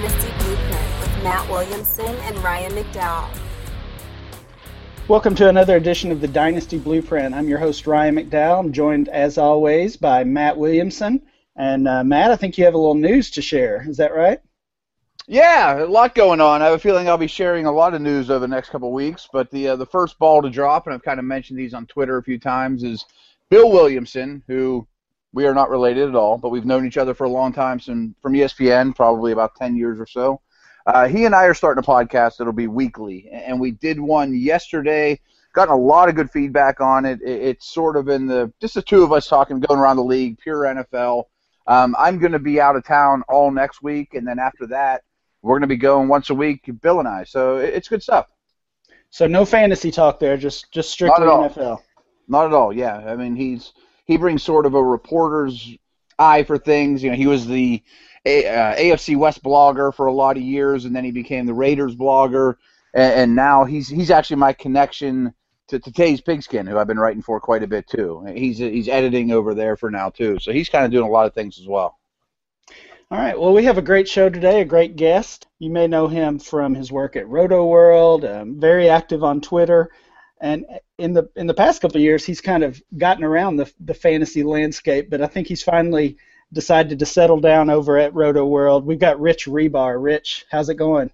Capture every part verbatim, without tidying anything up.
Dynasty Blueprint with Matt Williamson and Ryan McDowell. Welcome to another edition of the Dynasty Blueprint. I'm your host, Ryan McDowell. I'm joined, as always, by Matt Williamson. And uh, Matt, I think you have a little news to share. Is that right? Yeah, a lot going on. I have a feeling I'll be sharing a lot of news over the next couple of weeks. But the uh, the first ball to drop, and I've kind of mentioned these on Twitter a few times, is Bill Williamson, who we are not related at all, but we've known each other for a long time, from, from E S P N, probably about ten years or so. Uh, he and I are starting a podcast that'll be weekly, and we did one yesterday. Gotten a lot of good feedback on it. It's sort of in the just the two of us talking, going around the league, pure N F L. Um, I'm going to be out of town all next week, and then after that, we're going to be going once a week, Bill and I. So it's good stuff. So no fantasy talk there, just just strictly N F L. Not at all. Yeah, I mean he's he brings sort of a reporter's eye for things. You know, he was the A, uh, A F C West blogger for a lot of years, and then he became the Raiders blogger, and, and now he's he's actually my connection to, to Taze Pigskin, who I've been writing for quite a bit too. He's he's editing over there for now too, so he's kind of doing a lot of things as well. All right, well, we have a great show today, a great guest. You may know him from his work at Roto World, um, very active on Twitter, and in the in the past couple of years, he's kind of gotten around the the fantasy landscape, but I think he's finally decided to settle down over at Roto World. We've got Rich Hribar. Rich, how's it going?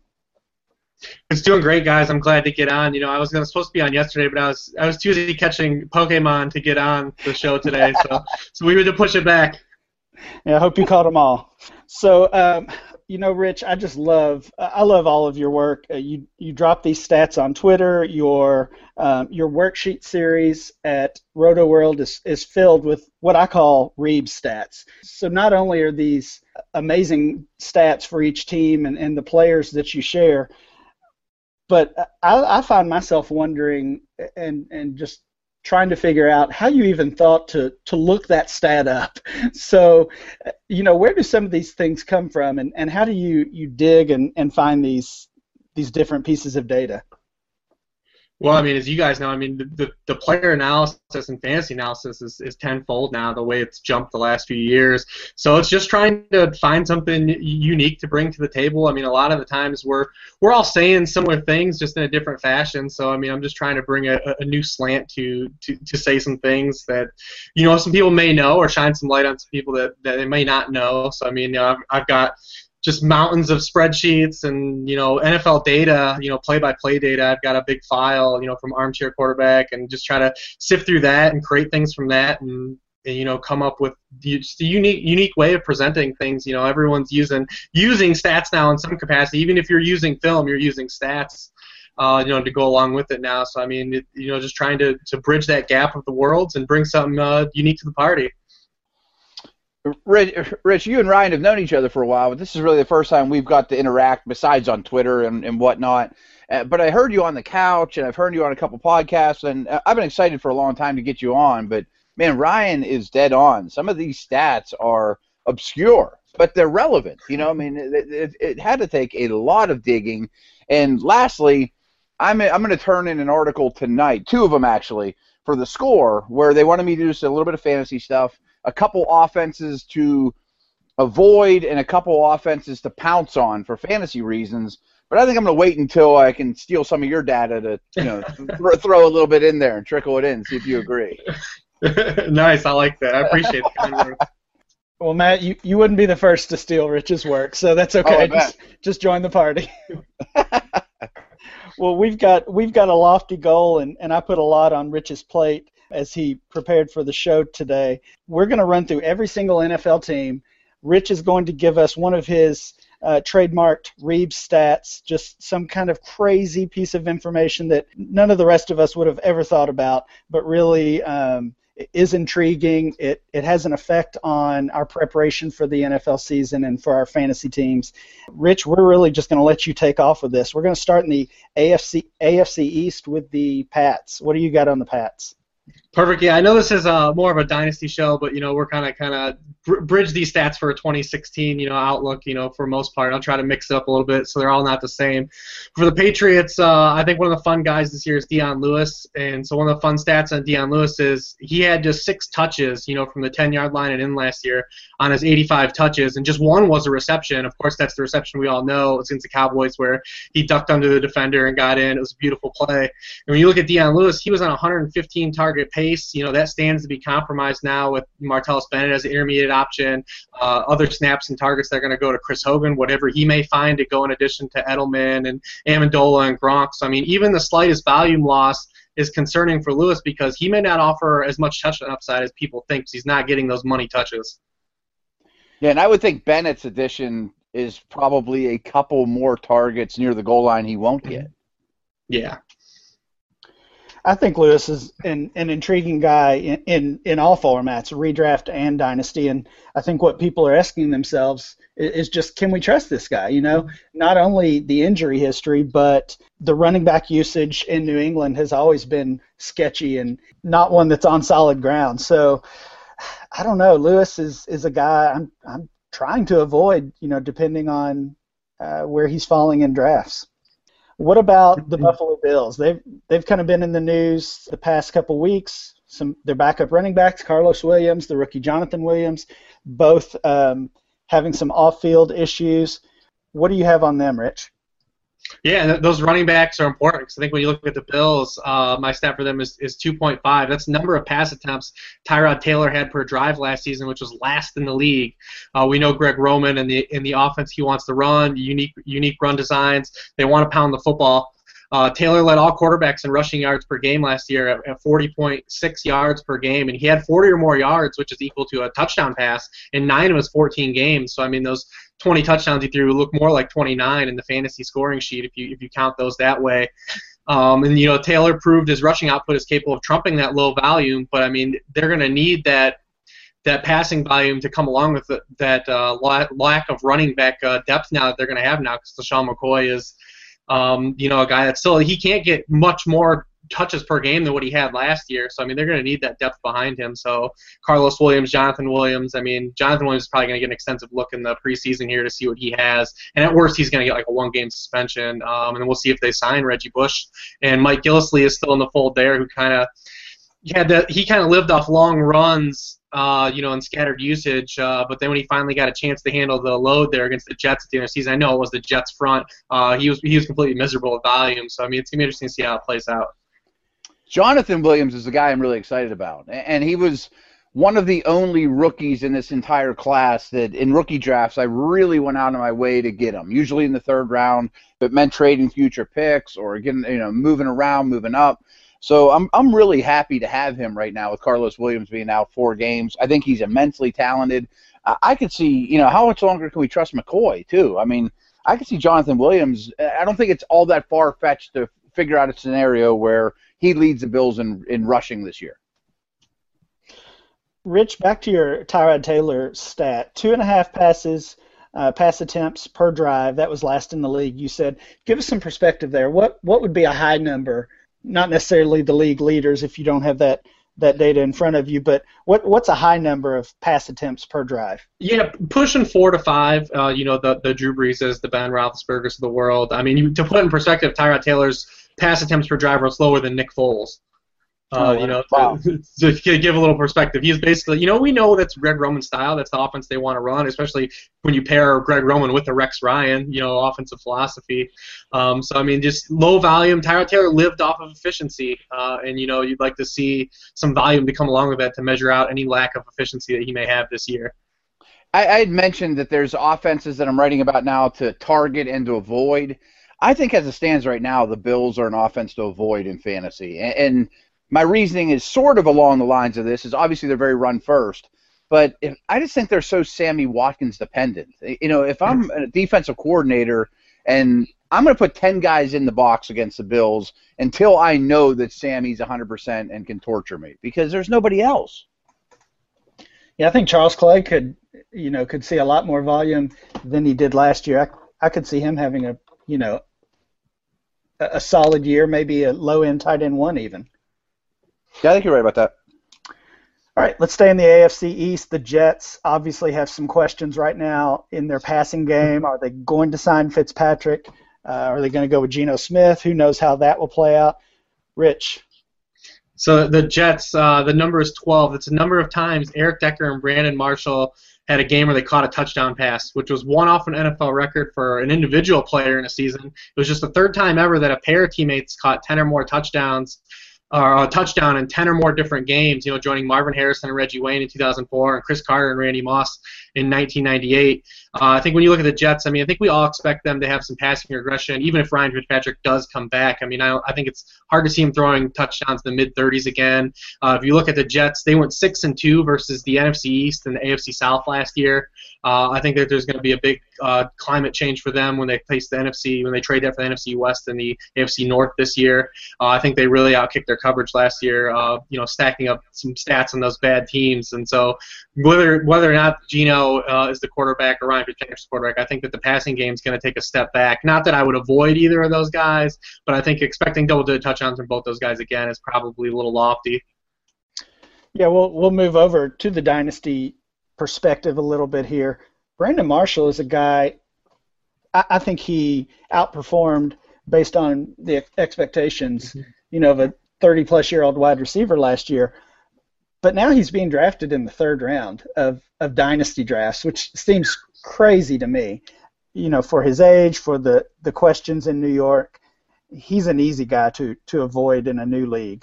It's doing great, guys. I'm glad to get on. You know, I was gonna, supposed to be on yesterday, but I was I was too busy catching Pokemon to get on the show today, so so we had to push it back. Yeah, I hope you caught them all. So, um, you know, Rich, I just love I love all of your work. Uh, you you drop these stats on Twitter. Your um, your worksheet series at Roto World is is filled with what I call Reeb stats. So not only are these amazing stats for each team and, and the players that you share, but I, I find myself wondering and and just trying to figure out how you even thought to, to look that stat up. So, you know, where do some of these things come from, and, and how do you, you dig and, and find these these different pieces of data? Well, I mean, as you guys know, I mean, the, the, the player analysis and fantasy analysis is, is tenfold now, the way it's jumped the last few years. So it's just trying to find something unique to bring to the table. I mean, a lot of the times we're we're all saying similar things, just in a different fashion. So, I mean, I'm just trying to bring a, a new slant to, to, to say some things that, you know, some people may know, or shine some light on some people that, that they may not know. So, I mean, you know, I've, I've got just mountains of spreadsheets and, you know, N F L data, you know, play-by-play data. I've got a big file, you know, from Armchair Quarterback, and just try to sift through that and create things from that, and, and you know, come up with just a unique unique way of presenting things. You know, everyone's using using stats now in some capacity. Even if you're using film, you're using stats, uh, you know, to go along with it now. So, I mean, it, you know, just trying to, to bridge that gap of the worlds and bring something uh, unique to the party. Rich, Rich, you and Ryan have known each other for a while, but this is really the first time we've got to interact besides on Twitter and, and whatnot. Uh, but I heard you on the couch, and I've heard you on a couple podcasts, and I've been excited for a long time to get you on. But, man, Ryan is dead on. Some of these stats are obscure, but they're relevant. You know, I mean, it, it, it had to take a lot of digging. And lastly, I'm, I'm going to turn in an article tonight, two of them actually, for The Score, where they wanted me to do just a little bit of fantasy stuff, a couple offenses to avoid and a couple offenses to pounce on for fantasy reasons. But I think I'm going to wait until I can steal some of your data to, you know, th- throw a little bit in there and trickle it in, see if you agree. Nice, I like that. I appreciate the kind words. Well, Matt, you, you wouldn't be the first to steal Rich's work, so that's okay. Oh, just, just join the party. Well, we've got we've got a lofty goal, and, and I put a lot on Rich's plate as he prepared for the show today. We're going to run through every single N F L team. Rich is going to give us one of his uh, trademarked Reeb stats, just some kind of crazy piece of information that none of the rest of us would have ever thought about, but really um, is intriguing. It it has an effect on our preparation for the N F L season and for our fantasy teams. Rich, we're really just going to let you take off with this. We're going to start in the A F C A F C East with the Pats. What do you got on the Pats? Perfect. Yeah, I know this is uh, more of a dynasty show, but you know we're kind of kind of br- bridge these stats for a twenty sixteen you know outlook. You know for most part, I'll try to mix it up a little bit so they're all not the same. For the Patriots, uh, I think one of the fun guys this year is Dion Lewis, and so one of the fun stats on Dion Lewis is he had just six touches, you know, from the ten yard line and in last year on his eighty-five touches, and just one was a reception. Of course, that's the reception we all know. It's against the Cowboys where he ducked under the defender and got in. It was a beautiful play. And when you look at Dion Lewis, he was on a one hundred fifteen target pace. You know, that stands to be compromised now with Martellus Bennett as an intermediate option. Uh, other snaps and targets that are going to go to Chris Hogan, whatever he may find to go in addition to Edelman and Amendola and Gronk. So, I mean, even the slightest volume loss is concerning for Lewis because he may not offer as much touchdown upside as people think because he's not getting those money touches. Yeah, and I would think Bennett's addition is probably a couple more targets near the goal line he won't get. Yeah. I think Lewis is an, an intriguing guy in, in, in all formats, redraft and dynasty, and I think what people are asking themselves is, is just, can we trust this guy? You know, not only the injury history, but the running back usage in New England has always been sketchy and not one that's on solid ground. So, I don't know. Lewis is, is a guy I'm I'm trying to avoid, you know, depending on uh, where he's falling in drafts. What about the Buffalo Bills? They've they've kind of been in the news the past couple weeks. Some their backup running backs, Carlos Williams, the rookie Jonathan Williams, both um, having some off-field issues. What do you have on them, Rich? Yeah, th- those running backs are important because I think when you look at the Bills, uh, my stat for them is, is two point five. That's the number of pass attempts Tyrod Taylor had per drive last season, which was last in the league. Uh, we know Greg Roman and the in the offense he wants to run, unique unique run designs. They want to pound the football. Uh, Taylor led all quarterbacks in rushing yards per game last year at, at forty point six yards per game, and he had forty or more yards, which is equal to a touchdown pass in nine of his fourteen games. So, I mean, those twenty touchdowns he threw look more like twenty-nine in the fantasy scoring sheet if you if you count those that way. Um, and, you know, Taylor proved his rushing output is capable of trumping that low volume, but, I mean, they're going to need that that passing volume to come along with the, that uh, lack of running back uh, depth now that they're going to have now because LeSean McCoy is – Um, you know, a guy that still he can't get much more touches per game than what he had last year. So I mean, they're going to need that depth behind him. So Carlos Williams, Jonathan Williams. I mean, Jonathan Williams is probably going to get an extensive look in the preseason here to see what he has. And at worst, he's going to get like a one-game suspension. Um, and then we'll see if they sign Reggie Bush. And Mike Gillislee is still in the fold there, who kind of had that. He kind of lived off long runs. Uh, you know, and scattered usage, uh, but then when he finally got a chance to handle the load there against the Jets at the end of the season, I know it was the Jets front, uh, he was he was completely miserable with volume, so I mean, it's going to be interesting to see how it plays out. Jonathan Williams is the guy I'm really excited about, and he was one of the only rookies in this entire class that in rookie drafts I really went out of my way to get him, usually in the third round, but meant trading future picks or getting, you know, moving around, moving up. So I'm I'm really happy to have him right now with Carlos Williams being out four games. I think he's immensely talented. I, I could see, you know, how much longer can we trust McCoy, too? I mean, I could see Jonathan Williams. I don't think it's all that far-fetched to figure out a scenario where he leads the Bills in, in rushing this year. Rich, back to your Tyrod Taylor stat. Two and a half passes, uh, pass attempts per drive. That was last in the league. You said, give us some perspective there. What what would be a high number? Not necessarily the league leaders if you don't have that, that data in front of you, but what what's a high number of pass attempts per drive? Yeah, pushing four to five. Uh, you know, the the Drew Breeses, the Ben Roethlisbergers of the world. I mean, you, to put in perspective, Tyrod Taylor's pass attempts per drive are slower than Nick Foles. Uh, oh, you know, wow. to, to give a little perspective, he's basically, you know, we know that's Greg Roman style. That's the offense they want to run, especially when you pair Greg Roman with the Rex Ryan, you know, offensive philosophy. Um, so, I mean, just low volume. Tyrod Taylor lived off of efficiency, uh, and, you know, you'd like to see some volume to come along with that to measure out any lack of efficiency that he may have this year. I, I had mentioned that there's offenses that I'm writing about now to target and to avoid. I think as it stands right now, the Bills are an offense to avoid in fantasy, and, and my reasoning is sort of along the lines of this. Is obviously they're very run first, but if, I just think they're so Sammy Watkins dependent. You know, if I'm a defensive coordinator and I'm going to put ten guys in the box against the Bills until I know that Sammy's one hundred percent and can torture me because there's nobody else. Yeah, I think Charles Clay could, you know, could see a lot more volume than he did last year. I, I could see him having a, you know, a, a solid year, maybe a low end tight end one even. Yeah, I think you're right about that. All right, let's stay in the A F C East. The Jets obviously have some questions right now in their passing game. Are they going to sign Fitzpatrick? Uh, are they going to go with Geno Smith? Who knows how that will play out? Rich. So the Jets, uh, the number is twelve. It's a number of times Eric Decker and Brandon Marshall had a game where they caught a touchdown pass, which was one off an N F L record for an individual player in a season. It was just the third time ever that a pair of teammates caught ten or more touchdowns, or a touchdown in ten or more different games, you know, joining Marvin Harrison and Reggie Wayne in two thousand four and Chris Carter and Randy Moss in nineteen ninety-eight. Uh, I think when you look at the Jets, I mean, I think we all expect them to have some passing regression, even if Ryan Fitzpatrick does come back. I mean, I, I think it's hard to see him throwing touchdowns in the mid-thirties again. Uh, if you look at the Jets, they went six and two versus the N F C East and the A F C South last year. Uh, I think that there's going to be a big uh, climate change for them when they face the N F C, when they trade that for the N F C West and the A F C North this year. Uh, I think they really outkicked their coverage last year, uh, you know, stacking up some stats on those bad teams. And so whether whether or not Geno uh, is the quarterback or Ryan Fitzpatrick's quarterback, I think that the passing game is going to take a step back. Not that I would avoid either of those guys, but I think expecting double-digit touchdowns from both those guys again is probably a little lofty. Yeah, we'll we'll move over to the dynasty perspective a little bit here. Brandon Marshall is a guy, I, I think he outperformed based on the expectations, you know, of a thirty-plus-year-old wide receiver last year. But now he's being drafted in the third round of, of dynasty drafts, which seems crazy to me. You know, for his age, for the, the questions in New York, he's an easy guy to, to avoid in a new league.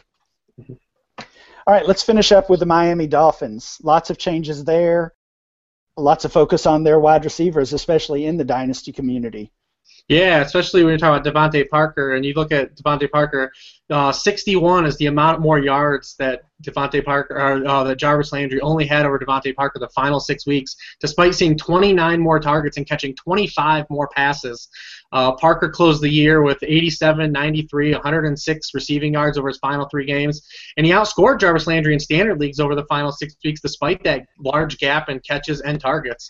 All right, let's finish up with the Miami Dolphins. Lots of changes there. Lots of focus on their wide receivers, especially in the dynasty community. Yeah, especially when you're talking about Devontae Parker, and you look at Devontae Parker, uh, sixty-one is the amount more yards that Devontae Parker, or uh, that Jarvis Landry only had over Devontae Parker the final six weeks, despite seeing twenty-nine more targets and catching twenty-five more passes. Uh, Parker closed the year with eighty-seven, ninety-three, one hundred six receiving yards over his final three games, and he outscored Jarvis Landry in standard leagues over the final six weeks, despite that large gap in catches and targets.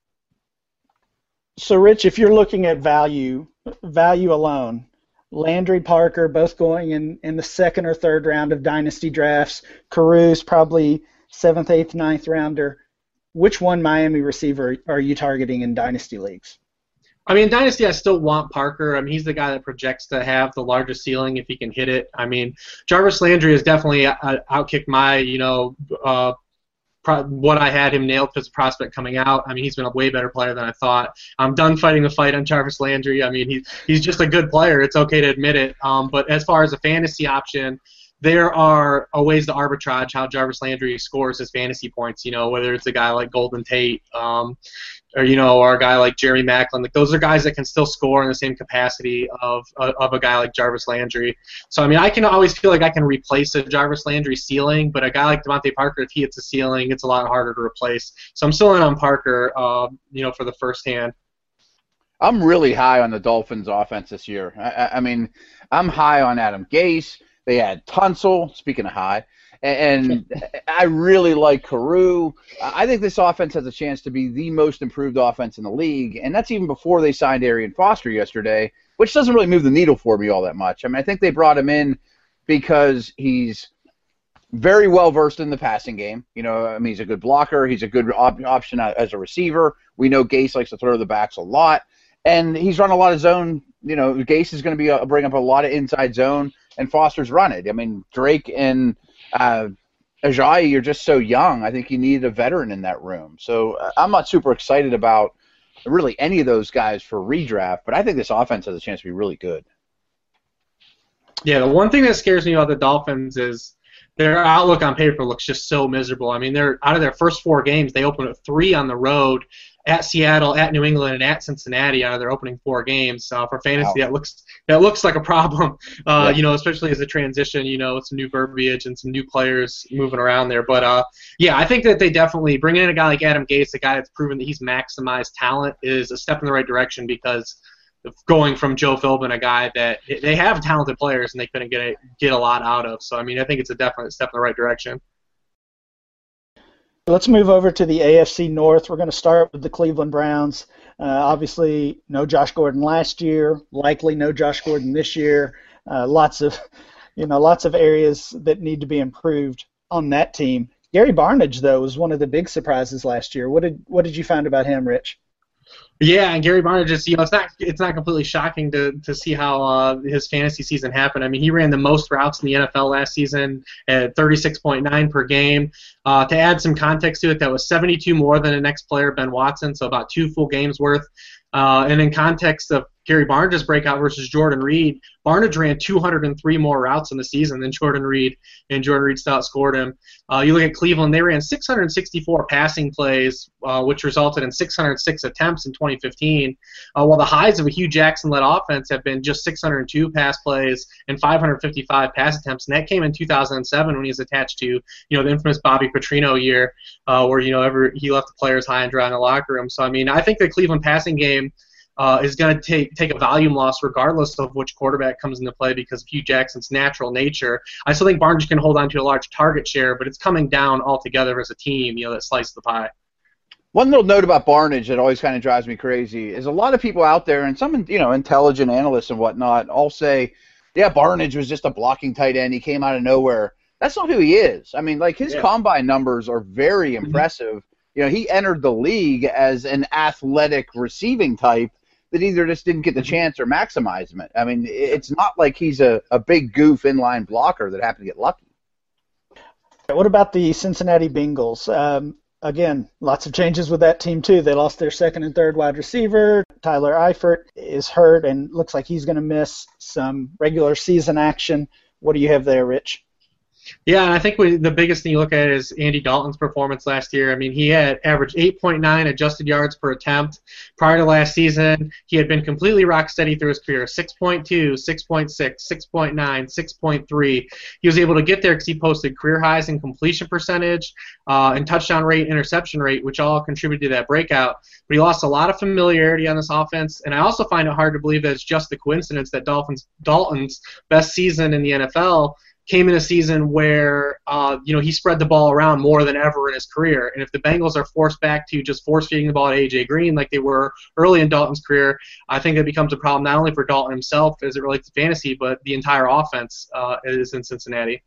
So, Rich, if you're looking at value, value alone, Landry, Parker, both going in, in the second or third round of dynasty drafts, Caruso probably seventh, eighth, ninth rounder, which one Miami receiver are you targeting in dynasty leagues? I mean, in Dynasty, I still want Parker. I mean, he's the guy that projects to have the largest ceiling if he can hit it. I mean, Jarvis Landry has definitely uh, outkicked my, you know, uh, pro- what I had him nailed as a prospect coming out. I mean, he's been a way better player than I thought. I'm done fighting the fight on Jarvis Landry. I mean, he's he's just a good player. It's okay to admit it. Um, but as far as a fantasy option, there are ways to arbitrage how Jarvis Landry scores his fantasy points, you know, whether it's a guy like Golden Tate, um, or, you know, or a guy like Jeremy Maclin. Like, those are guys that can still score in the same capacity of of a guy like Jarvis Landry. So, I mean, I can always feel like I can replace a Jarvis Landry ceiling, but a guy like Devontae Parker, if he hits a ceiling, it's a lot harder to replace. So I'm still in on Parker, uh, you know, for the first hand. I'm really high on the Dolphins' offense this year. I, I mean, I'm high on Adam Gase. They had Tunsil, speaking of high, and I really like Carew. I think this offense has a chance to be the most improved offense in the league, and that's even before they signed Arian Foster yesterday, which doesn't really move the needle for me all that much. I mean, I think they brought him in because he's very well versed in the passing game. You know, I mean, he's a good blocker. He's a good op- option as a receiver. We know Gase likes to throw the backs a lot, and he's run a lot of zone. You know, Gase is going to be a, bring up a lot of inside zone, and Foster's run it. I mean, Drake and uh, Ajayi are just so young. I think you need a veteran in that room. So uh, I'm not super excited about really any of those guys for redraft, but I think this offense has a chance to be really good. Yeah, the one thing that scares me about the Dolphins is their outlook on paper looks just so miserable. I mean, they're out of their first four games, they opened at three on the road, at Seattle, at New England, and at Cincinnati out of their opening four games. Uh, for fantasy, wow. that looks that looks like a problem. Uh, yeah. You know, especially as a transition. You know, some new verbiage and some new players moving around there. But uh, yeah, I think that they definitely bringing in a guy like Adam Gase, a guy that's proven that he's maximized talent, is a step in the right direction because of going from Joe Philbin, a guy that they have talented players and they couldn't get a, get a lot out of. So I mean, I think it's a definite step in the right direction. Let's move over to the A F C North. We're going to start with the Cleveland Browns. Uh, obviously, no Josh Gordon last year. Likely no Josh Gordon this year. Uh, lots of, you know, lots of areas that need to be improved on that team. Gary Barnidge, though, was one of the big surprises last year. What did what did you find about him, Rich? Yeah, and Gary Barnidge, just, you know, it's not it's not completely shocking to to see how uh, his fantasy season happened. I mean, he ran the most routes in the N F L last season at thirty-six point nine per game. Uh, to add some context to it, that was seventy-two more than the next player, Ben Watson, so about two full games worth. Uh, and in context of Gary Barnidge's breakout versus Jordan Reed, Barnidge ran two hundred three more routes in the season than Jordan Reed, and Jordan Reed still outscored him. Uh, you look at Cleveland, they ran six hundred sixty-four passing plays, uh, which resulted in six hundred six attempts in twenty fifteen, uh, while the highs of a Hugh Jackson-led offense have been just six hundred two pass plays and five hundred fifty-five pass attempts, and that came in two thousand seven when he was attached to, you know, the infamous Bobby Petrino year, uh, where, you know, ever, he left the players high and dry in the locker room. So, I mean, I think the Cleveland passing game Uh, is going to take take a volume loss regardless of which quarterback comes into play because of Hugh Jackson's natural nature. I still think Barnidge can hold on to a large target share, but it's coming down altogether as a team, you know, that slice the pie. One little note about Barnidge that always kind of drives me crazy is a lot of people out there, and some, you know, intelligent analysts and whatnot, all say, yeah, Barnidge was just a blocking tight end. He came out of nowhere. That's not who he is. I mean, like, his yeah. combine numbers are very impressive. Mm-hmm. You know, he entered the league as an athletic receiving type that either just didn't get the chance or maximize it. I mean, it's not like he's a, a big goof inline blocker that happened to get lucky. What about the Cincinnati Bengals? Um, again, lots of changes with that team, too. They lost their second and third wide receiver. Tyler Eifert is hurt and looks like he's going to miss some regular season action. What do you have there, Rich? Yeah, and I think we, the biggest thing you look at is Andy Dalton's performance last year. I mean, he had averaged eight point nine adjusted yards per attempt. Prior to last season, he had been completely rock steady through his career, six point two, six point six, six point nine, six point three. He was able to get there because he posted career highs in completion percentage uh, and touchdown rate, interception rate, which all contributed to that breakout. But he lost a lot of familiarity on this offense, and I also find it hard to believe that it's just a coincidence that Dolphins, Dalton's best season in the N F L came in a season where, uh, you know, he spread the ball around more than ever in his career. And if the Bengals are forced back to just force-feeding the ball to A J Green like they were early in Dalton's career, I think it becomes a problem not only for Dalton himself as it relates to fantasy, but the entire offense uh, is in Cincinnati.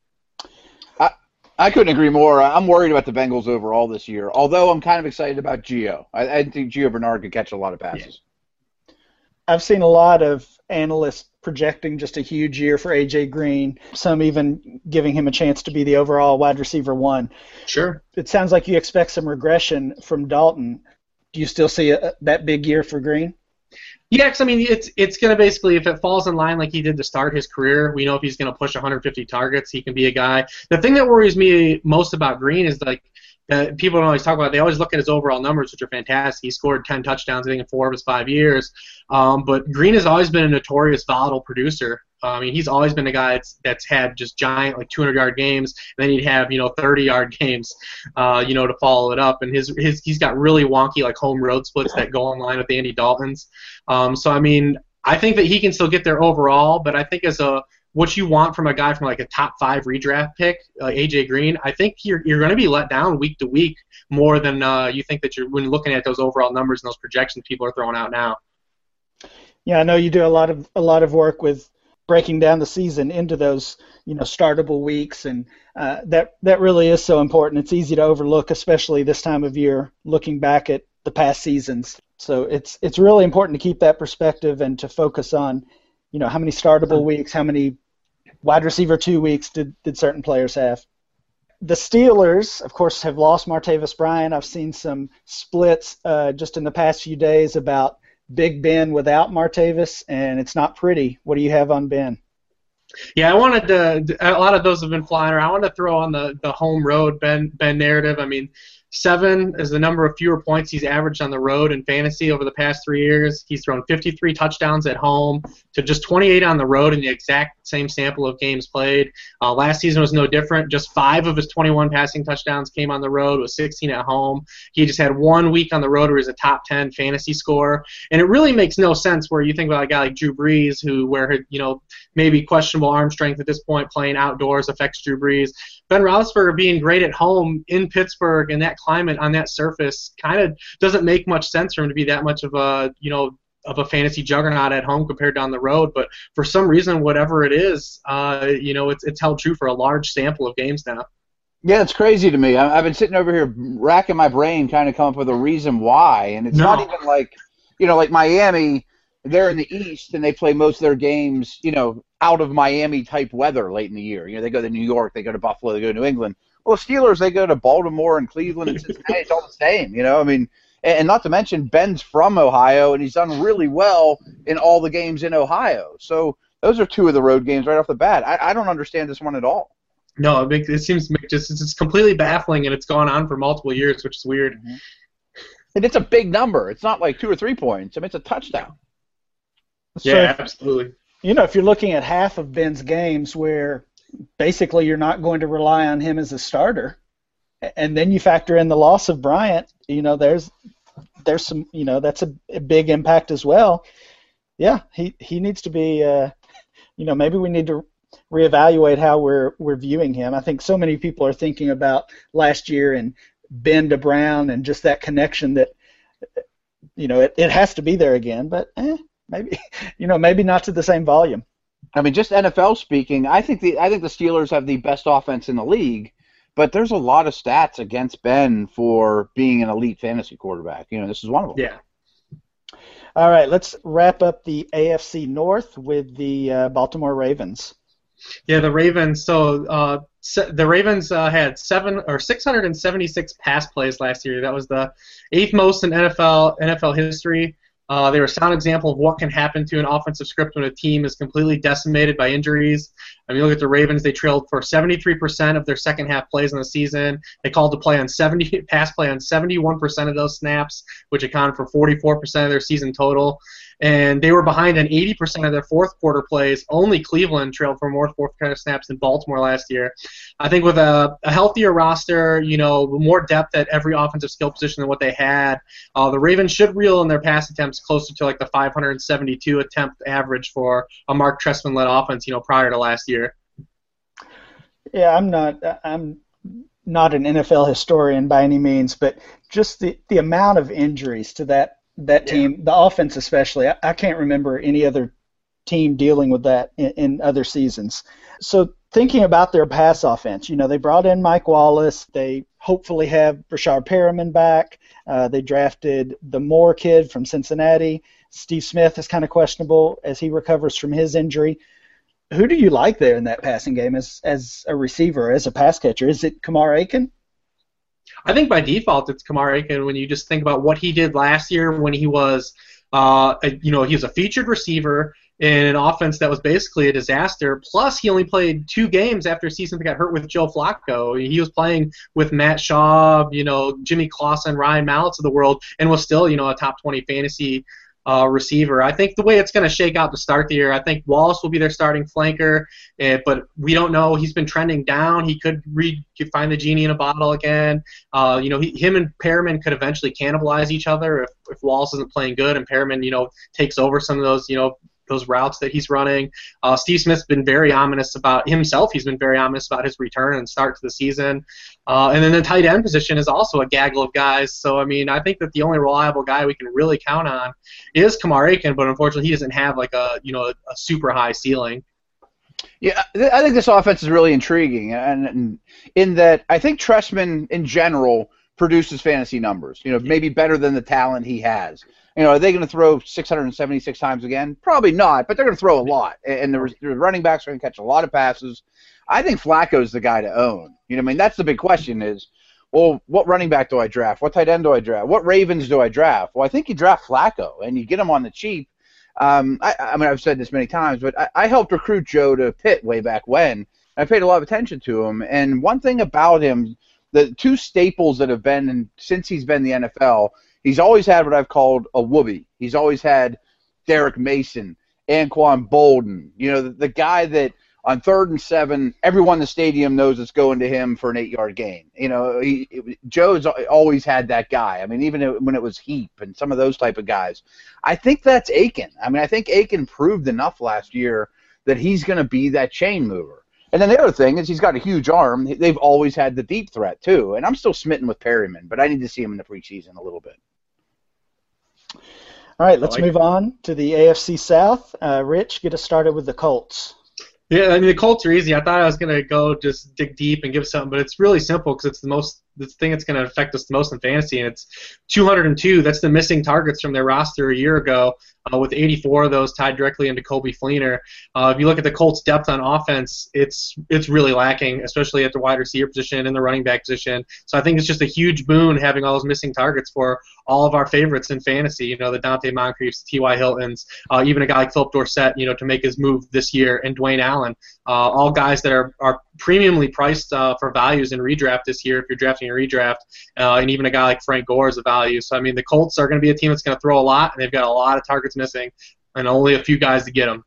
I, I couldn't agree more. I'm worried about the Bengals overall this year, although I'm kind of excited about Gio. I, I think Gio Bernard could catch a lot of passes. Yeah. I've seen a lot of analysts projecting just a huge year for A J Green, some even giving him a chance to be the overall wide receiver one. Sure. It sounds like you expect some regression from Dalton. Do you still see a, that big year for Green? Yeah, because I mean, it's it's going to basically, if it falls in line like he did to start his career, we know if he's going to push one hundred fifty targets, he can be a guy. The thing that worries me most about Green is, like, Uh, people don't always talk about it. They always look at his overall numbers, which are fantastic. He scored ten touchdowns, I think, in four of his five years. Um, but Green has always been a notorious volatile producer. Uh, I mean, he's always been a guy that's, that's had just giant, like, two hundred yard games, and then he'd have, you know, thirty yard games, uh, you know, to follow it up. And his his he's got really wonky, like, home road splits that go in line with Andy Dalton's. Um, so, I mean, I think that he can still get there overall, but I think as a what you want from a guy from like a top five redraft pick, uh, A J Green, I think you're you're going to be let down week to week more than uh, you think that you're when looking at those overall numbers and those projections people are throwing out now. Yeah, I know you do a lot of a lot of work with breaking down the season into those, you know, startable weeks, and uh, that that really is so important. It's easy to overlook, especially this time of year, looking back at the past seasons. So it's it's really important to keep that perspective and to focus on, you know, how many startable weeks, how many wide receiver two weeks did, did certain players have. The Steelers, of course, have lost Martavis Bryant. I've seen some splits uh, just in the past few days about Big Ben without Martavis, and it's not pretty. What do you have on Ben? Yeah, I wanted to. A lot of those have been flying around. I want to throw on the, the home road Ben Ben narrative. I mean, seven is the number of fewer points he's averaged on the road in fantasy over the past three years. He's thrown fifty-three touchdowns at home to just twenty-eight on the road in the exact same sample of games played. Uh, last season was no different. Just five of his twenty-one passing touchdowns came on the road, with sixteen at home. He just had one week on the road where he was a top ten fantasy scorer. And it really makes no sense where you think about a guy like Drew Brees, who where, you know, maybe questionable arm strength at this point, playing outdoors affects Drew Brees. Ben Roethlisberger being great at home in Pittsburgh in that climate on that surface kind of doesn't make much sense for him to be that much of a, you know, of a fantasy juggernaut at home compared down the road. But for some reason, whatever it is, uh, you know, it's it's held true for a large sample of games now. Yeah, it's crazy to me. I, I've been sitting over here racking my brain, trying to come up with a reason why, and it's No. not even like, you know, like Miami. They're in the East and they play most of their games, you know, out of Miami type weather late in the year. You know, they go to New York, they go to Buffalo, they go to New England. Well, the Steelers, they go to Baltimore and Cleveland and Cincinnati. It's all the same, you know. I mean, and, and not to mention Ben's from Ohio and he's done really well in all the games in Ohio. So those are two of the road games right off the bat. I, I don't understand this one at all. No, it, makes, it seems to make just it's just completely baffling, and it's gone on for multiple years, which is weird. Mm-hmm. And it's a big number. It's not like two or three points. I mean, it's a touchdown. So Yeah, if, absolutely. you know, if you're looking at half of Ben's games where basically you're not going to rely on him as a starter, and then you factor in the loss of Bryant, you know, there's there's some, you know, that's a, a big impact as well. Yeah, he, he needs to be, uh, you know, maybe we need to reevaluate how we're we're viewing him. I think so many people are thinking about last year and Ben to Brown and just that connection that, you know, it, it has to be there again, but eh, maybe, you know, maybe not to the same volume. I mean, just N F L speaking, I think the I think the Steelers have the best offense in the league, but there's a lot of stats against Ben for being an elite fantasy quarterback. You know, this is one of them. Yeah. All right, let's wrap up the A F C North with the uh, Baltimore Ravens. Yeah, the Ravens. So uh, se- the Ravens uh, had seven or six hundred seventy-six pass plays last year. That was the eighth most in N F L N F L history. Uh, they were a sound example of what can happen to an offensive script when a team is completely decimated by injuries. I mean, look at the Ravens. They trailed for seventy-three percent of their second half plays in the season. They called to play on seventy pass play on seventy-one percent of those snaps, which accounted for forty-four percent of their season total. And they were behind on eighty percent of their fourth quarter plays. Only Cleveland trailed for more fourth quarter snaps than Baltimore last year. I think with a, a healthier roster, you know, more depth at every offensive skill position than what they had, uh, the Ravens should reel in their pass attempts closer to like the five hundred seventy-two attempt average for a Mark Trestman-led offense, you know, prior to last year. Yeah, I'm not I'm not an N F L historian by any means, but just the, the amount of injuries to that that team, yeah. The offense especially, I, I can't remember any other team dealing with that in, in other seasons. So thinking about their pass offense, you know, they brought in Mike Wallace. They hopefully have Brashard Perriman back. Uh, they drafted the Moore kid from Cincinnati. Steve Smith is kind of questionable as he recovers from his injury. Who do you like there in that passing game as as a receiver, as a pass catcher? Is it Kamar Aiken? I think by default it's Kamar Aiken when you just think about what he did last year when he was, uh, a, you know, he was a featured receiver in an offense that was basically a disaster. Plus, he only played two games after season got hurt with Joe Flacco. He was playing with Matt Schaub, you know, Jimmy Clausen, Ryan Mallett of the world, and was still, you know, a top twenty fantasy Uh, receiver. I think the way it's going to shake out to start the year, I think Wallace will be their starting flanker, uh, but we don't know. He's been trending down. He could re- could find the genie in a bottle again. Uh, you know, he, him and Perriman could eventually cannibalize each other if, if Wallace isn't playing good and Perriman, you know, takes over some of those, you know, those routes that he's running. Uh, Steve Smith's been very ominous about himself. He's been very ominous about his return and start to the season. Uh, and then the tight end position is also a gaggle of guys. So, I mean, I think that the only reliable guy we can really count on is Kamar Aiken, but unfortunately he doesn't have like a, you know, a, a super high ceiling. Yeah, I think this offense is really intriguing, and, and in that I think Trestman in general produces fantasy numbers, you know, maybe better than the talent he has. You know, are they going to throw six hundred seventy-six times again? Probably not, but they're going to throw a lot. And the, the running backs are going to catch a lot of passes. I think Flacco's the guy to own. You know what I mean? That's the big question is, well, what running back do I draft? What tight end do I draft? What Ravens do I draft? Well, I think you draft Flacco, and you get him on the cheap. Um, I, I mean, I've said this many times, but I, I helped recruit Joe to Pitt way back when. I paid a lot of attention to him. And one thing about him, the two staples that have been in, since he's been in the N F L, he's always had what I've called a whoopee. He's always had Derek Mason, Anquan Bolden, you know, the, the guy that on third and seven, everyone in the stadium knows it's going to him for an eight-yard gain. You know, he, it, Joe's always had that guy. I mean, even when it was Heap and some of those type of guys. I think that's Aiken. I mean, I think Aiken proved enough last year that he's going to be that chain mover. And then the other thing is he's got a huge arm. They've always had the deep threat, too. And I'm still smitten with Perryman, but I need to see him in the preseason a little bit. All right, let's like move it. on to the A F C South. Uh, Rich, get us started with the Colts. Yeah, I mean the Colts are easy. I thought I was gonna go just dig deep and give something, but it's really simple because it's the most the thing that's gonna affect us the most in fantasy, and it's two hundred two. That's the missing targets from their roster a year ago, uh, with eighty-four of those tied directly into Kobe Fleener. Uh, if you look at the Colts' depth on offense, it's it's really lacking, especially at the wide receiver position and the running back position. So I think it's just a huge boon having all those missing targets for all of our favorites in fantasy. You know, the Dante Moncriefs, T Y. Hiltons, uh, even a guy like Philip Dorsett, you know, to make his move this year, and Dwayne Allen. Uh, all guys that are, are premiumly priced uh, for values in redraft this year if you're drafting a redraft, uh, and even a guy like Frank Gore is a value. So, I mean, the Colts are going to be a team that's going to throw a lot, and they've got a lot of targets missing and only a few guys to get them.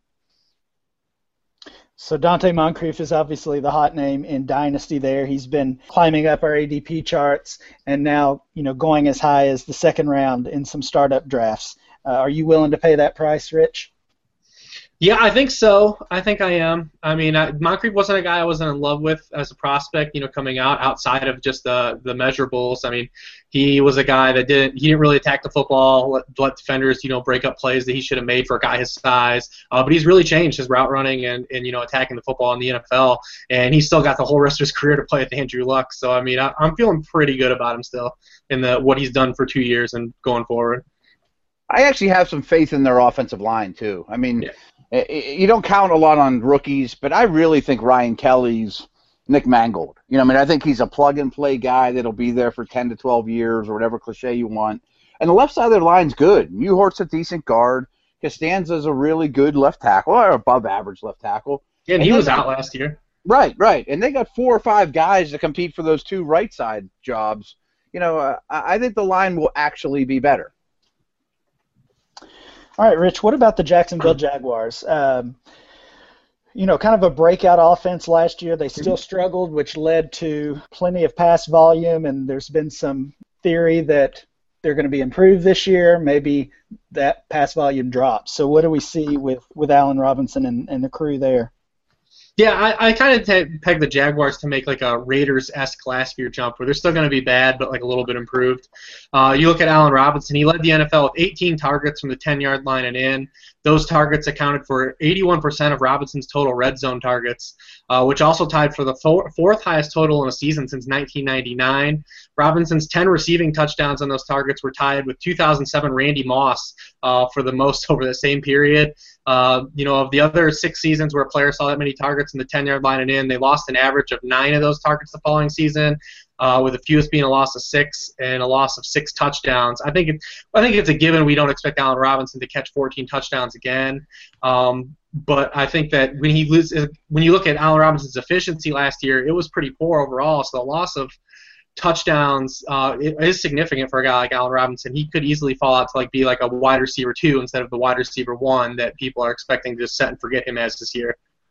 So Dante Moncrief is obviously the hot name in Dynasty there. He's been climbing up our A D P charts and now, you know, going as high as the second round in some startup drafts. Uh, are you willing to pay that price, Rich? Yeah, I think so. I think I am. I mean, I, Moncrief wasn't a guy I wasn't in love with as a prospect, you know, coming out outside of just the the measurables. I mean, he was a guy that didn't he didn't really attack the football, let, let defenders, you know, break up plays that he should have made for a guy his size. Uh, but he's really changed his route running and, and, you know, attacking the football in the N F L. And he's still got the whole rest of his career to play with Andrew Luck. So, I mean, I, I'm feeling pretty good about him still in the what he's done for two years and going forward. I actually have some faith in their offensive line, too. I mean, yeah. You don't count a lot on rookies, but I really think Ryan Kelly's Nick Mangold. You know, I mean, I think he's a plug-and-play guy that'll be there for ten to twelve years or whatever cliche you want. And the left side of their line's good. Newhort's a decent guard. Costanza's a really good left tackle, or above-average left tackle. Yeah, and, and he was out last year. Right, right. And they got four or five guys to compete for those two right side jobs. You know, uh, I think the line will actually be better. All right, Rich, what about the Jacksonville Jaguars? Um, you know, kind of a breakout offense last year. They still struggled, which led to plenty of pass volume, and there's been some theory that they're going to be improved this year. Maybe that pass volume drops. So what do we see with, with Allen Robinson and, and the crew there? Yeah, I, I kind of te- peg the Jaguars to make like a Raiders-esque last year jump where they're still going to be bad but like a little bit improved. Uh, you look at Allen Robinson, he led the N F L with eighteen targets from the ten-yard line and in. Those targets accounted for eighty-one percent of Robinson's total red zone targets, uh, which also tied for the four, fourth highest total in a season since nineteen ninety-nine. Robinson's ten receiving touchdowns on those targets were tied with two thousand seven Randy Moss uh, for the most over the same period. Uh, you know, of the other six seasons where a player saw that many targets in the ten-yard line and in, they lost an average of nine of those targets the following season, uh, with the fewest being a loss of six and a loss of six touchdowns. I think it, I think it's a given we don't expect Allen Robinson to catch fourteen touchdowns again. Um, but I think that when he loses, when you look at Allen Robinson's efficiency last year, it was pretty poor overall. So the loss of touchdowns uh, is significant for a guy like Allen Robinson. He could easily fall out to like be like a wide receiver two instead of the wide receiver one that people are expecting to just set and forget him as this year.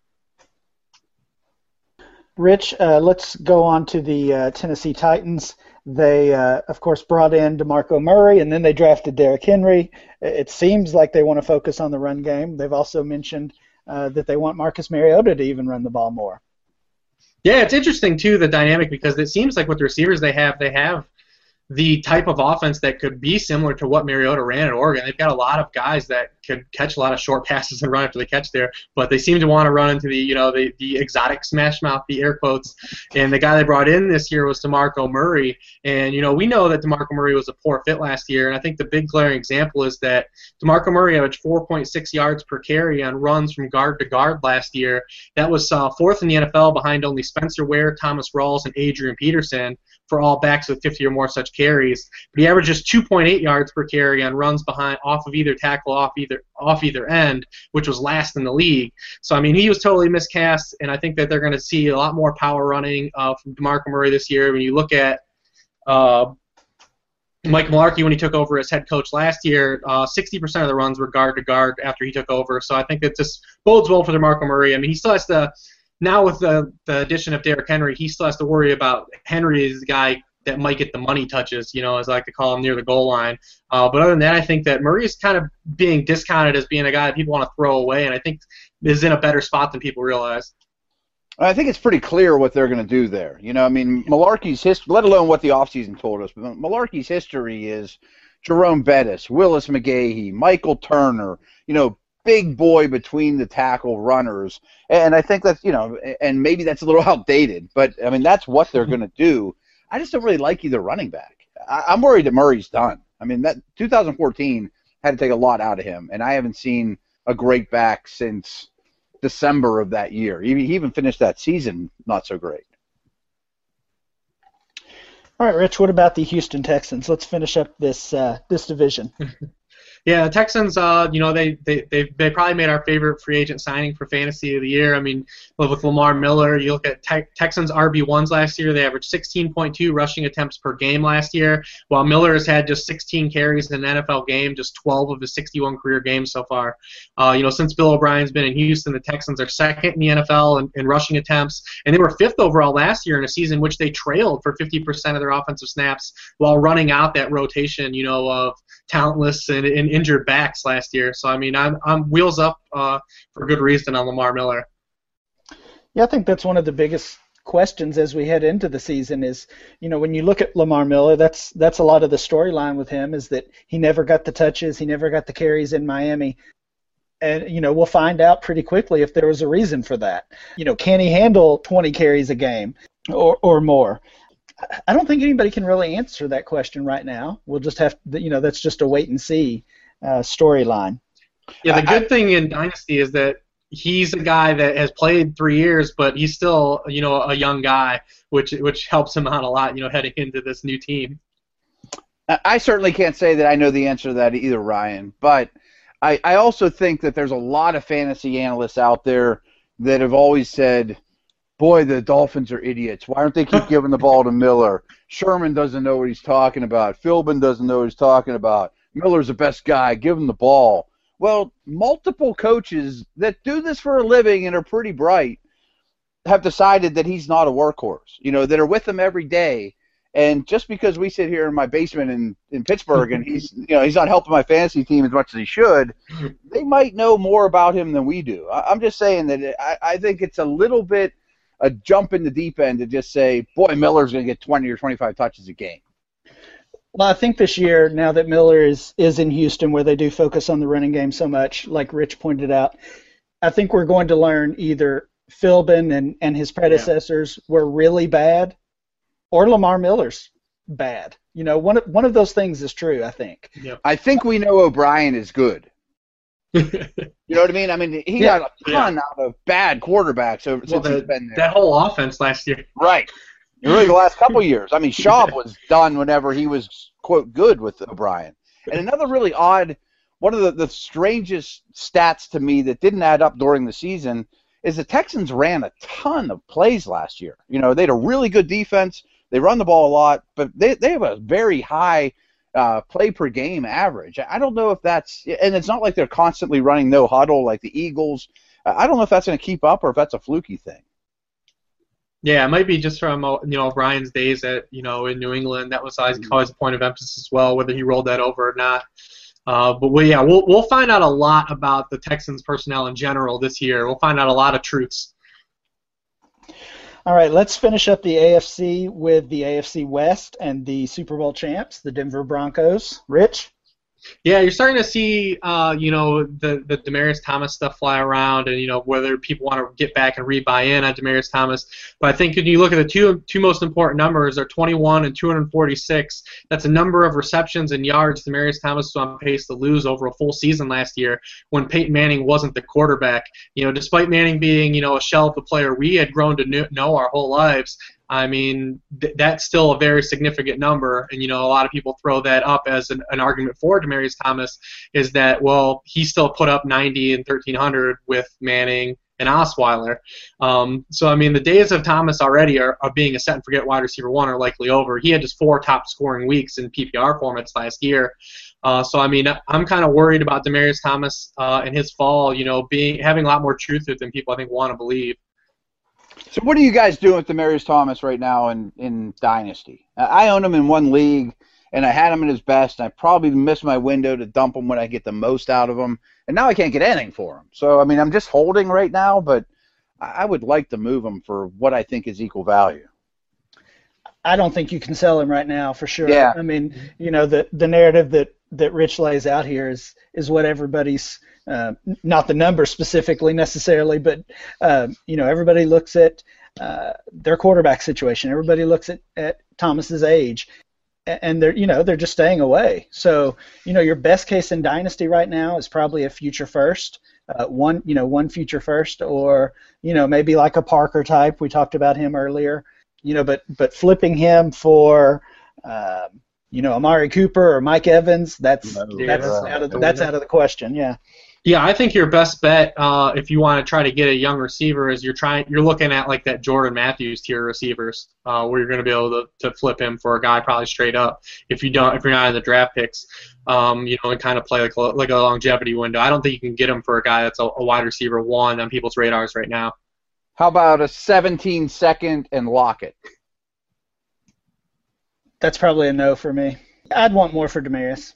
Rich, uh, let's go on to the uh, Tennessee Titans. They, uh, of course, brought in DeMarco Murray, and then they drafted Derrick Henry. It seems like they want to focus on the run game. They've also mentioned uh, that they want Marcus Mariota to even run the ball more. Yeah, it's interesting, too, the dynamic, because it seems like with the receivers they have, they have the type of offense that could be similar to what Mariota ran at Oregon. They've got a lot of guys that could catch a lot of short passes and run after they catch there, but they seem to want to run into the, you know, the, the exotic smash mouth, the air quotes. And the guy they brought in this year was DeMarco Murray. And, you know, we know that DeMarco Murray was a poor fit last year, and I think the big glaring example is that DeMarco Murray averaged four point six yards per carry on runs from guard to guard last year. That was uh, fourth in the N F L behind only Spencer Ware, Thomas Rawls, and Adrian Peterson for all backs with fifty or more such carries. But he averages two point eight yards per carry on runs behind off of either tackle, off either off either end, which was last in the league. So, I mean, he was totally miscast, and I think that they're going to see a lot more power running uh, from DeMarco Murray this year. When you look at uh, Mike Mularkey, when he took over as head coach last year, uh, sixty percent of the runs were guard to guard after he took over. So I think that just bodes well for DeMarco Murray. I mean, he still has to – now with the, the addition of Derrick Henry, he still has to worry about Henry is the guy that might get the money touches, you know, as I like to call him, near the goal line. Uh, but other than that, I think that Murray is kind of being discounted as being a guy that people want to throw away, and I think is in a better spot than people realize. I think it's pretty clear what they're going to do there. You know, I mean, Mularkey's history, let alone what the offseason told us, but Mularkey's history is Jerome Bettis, Willis McGahee, Michael Turner, you know, big boy between the tackle runners. And I think that's, you know, and maybe that's a little outdated, but, I mean, that's what they're going to do. I just don't really like either running back. I, I'm worried that Murray's done. I mean, that two thousand fourteen had to take a lot out of him, and I haven't seen a great back since December of that year. He, he even finished that season not so great. All right, Rich, what about the Houston Texans? Let's finish up this uh, this division. Yeah, the Texans, uh, you know, they, they, they, they probably made our favorite free agent signing for fantasy of the year. I mean, with Lamar Miller, you look at te- Texans R B ones last year, they averaged sixteen point two rushing attempts per game last year, while Miller has had just sixteen carries in an N F L game, just twelve of his sixty-one career games so far. Uh, you know, since Bill O'Brien's been in Houston, the Texans are second in the N F L in, in rushing attempts, and they were fifth overall last year in a season which they trailed for fifty percent of their offensive snaps while running out that rotation, you know, of talentless and, and injured backs last year. So, I mean, I'm, I'm wheels up uh, for good reason on Lamar Miller. Yeah, I think that's one of the biggest questions as we head into the season is, you know, when you look at Lamar Miller, that's that's a lot of the storyline with him is that he never got the touches, he never got the carries in Miami. And, you know, we'll find out pretty quickly if there was a reason for that. You know, can he handle twenty carries a game or, or more? I don't think anybody can really answer that question right now. We'll just have to, you know, that's just a wait and see uh, storyline. Yeah, the I, good thing in Dynasty is that he's a guy that has played three years, but he's still, you know, a young guy, which which helps him out a lot, you know, heading into this new team. I certainly can't say that I know the answer to that either, Ryan, but I, I also think that there's a lot of fantasy analysts out there that have always said, boy, the Dolphins are idiots. Why don't they keep giving the ball to Miller? Sherman doesn't know what he's talking about. Philbin doesn't know what he's talking about. Miller's the best guy. Give him the ball. Well, multiple coaches that do this for a living and are pretty bright have decided that he's not a workhorse, you know, that are with him every day. And just because we sit here in my basement in, in Pittsburgh and he's, you know, he's not helping my fantasy team as much as he should, they might know more about him than we do. I, I'm just saying that I, I think it's a little bit a jump in the deep end to just say, boy, Miller's going to get twenty or twenty-five touches a game. Well, I think this year, now that Miller is, is in Houston where they do focus on the running game so much, like Rich pointed out, I think we're going to learn either Philbin and, and his predecessors yeah. were really bad or Lamar Miller's bad. You know, one of, one of those things is true, I think. Yep. I think we know O'Brien is good. You know what I mean? I mean, he yeah, got a ton yeah. out of bad quarterbacks over well, since the, he's been there. That whole offense last year. Right. Really, the last couple of years. I mean, Schaub was done whenever he was, quote, good with O'Brien. And another really odd, one of the, the strangest stats to me that didn't add up during the season is the Texans ran a ton of plays last year. You know, they had a really good defense. They run the ball a lot, but they, they have a very high Uh, play per game average. I don't know if that's, and it's not like they're constantly running no huddle like the Eagles. I don't know if that's going to keep up or if that's a fluky thing. Yeah, it might be just from you know Brian's days at you know in New England. That was always, always a point of emphasis as well, whether he rolled that over or not. Uh, but we, yeah, we'll we'll find out a lot about the Texans personnel in general this year. We'll find out a lot of truths. All right, let's finish up the A F C with the A F C West and the Super Bowl champs, the Denver Broncos. Rich? Yeah, you're starting to see, uh, you know, the the Demaryius Thomas stuff fly around, and you know whether people want to get back and re-buy in on Demaryius Thomas. But I think when you look at the two two most important numbers, are twenty-one and two hundred forty-six. That's a number of receptions and yards Demaryius Thomas was on pace to lose over a full season last year when Peyton Manning wasn't the quarterback. You know, despite Manning being, you know, a shell of the player we had grown to know our whole lives. I mean, th- that's still a very significant number, and you know, a lot of people throw that up as an, an argument for Demaryius Thomas. Is that well, he still put up ninety and thirteen hundred with Manning and Osweiler. Um, so I mean, the days of Thomas already are, are being a set and forget wide receiver one are likely over. He had just four top scoring weeks in P P R formats last year. Uh, so I mean, I'm kind of worried about Demaryius Thomas uh, and his fall. You know, being having a lot more truth to it than people I think want to believe. So what are you guys doing with Demaryius Thomas right now in, in Dynasty? I own him in one league, and I had him at his best, and I probably missed my window to dump him when I get the most out of him, and now I can't get anything for him. So, I mean, I'm just holding right now, but I would like to move him for what I think is equal value. I don't think you can sell him right now for sure. Yeah. I mean, you know, the the narrative that that Rich lays out here is is what everybody's uh, not the number specifically necessarily, but uh, you know, everybody looks at uh, their quarterback situation. Everybody looks at, at Thomas's age, and they're you know they're just staying away. So you know, your best case in Dynasty right now is probably a future first, uh, one you know one future first, or you know maybe like a Parker type. We talked about him earlier. You know, but but flipping him for uh, you know Amari Cooper or Mike Evans, that's Yeah, that's right. out of the, that's out of the question. Yeah. Yeah, I think your best bet uh, if you want to try to get a young receiver is you're trying you're looking at like that Jordan Matthews tier receivers uh, where you're going to be able to, to flip him for a guy probably straight up if you don't if you're not in the draft picks, um, you know, and kind of play like a, like a longevity window. I don't think you can get him for a guy that's a, a wide receiver one on people's radars right now. How about a seventeen second and lock it? That's probably a no for me. I'd want more for Demaryius.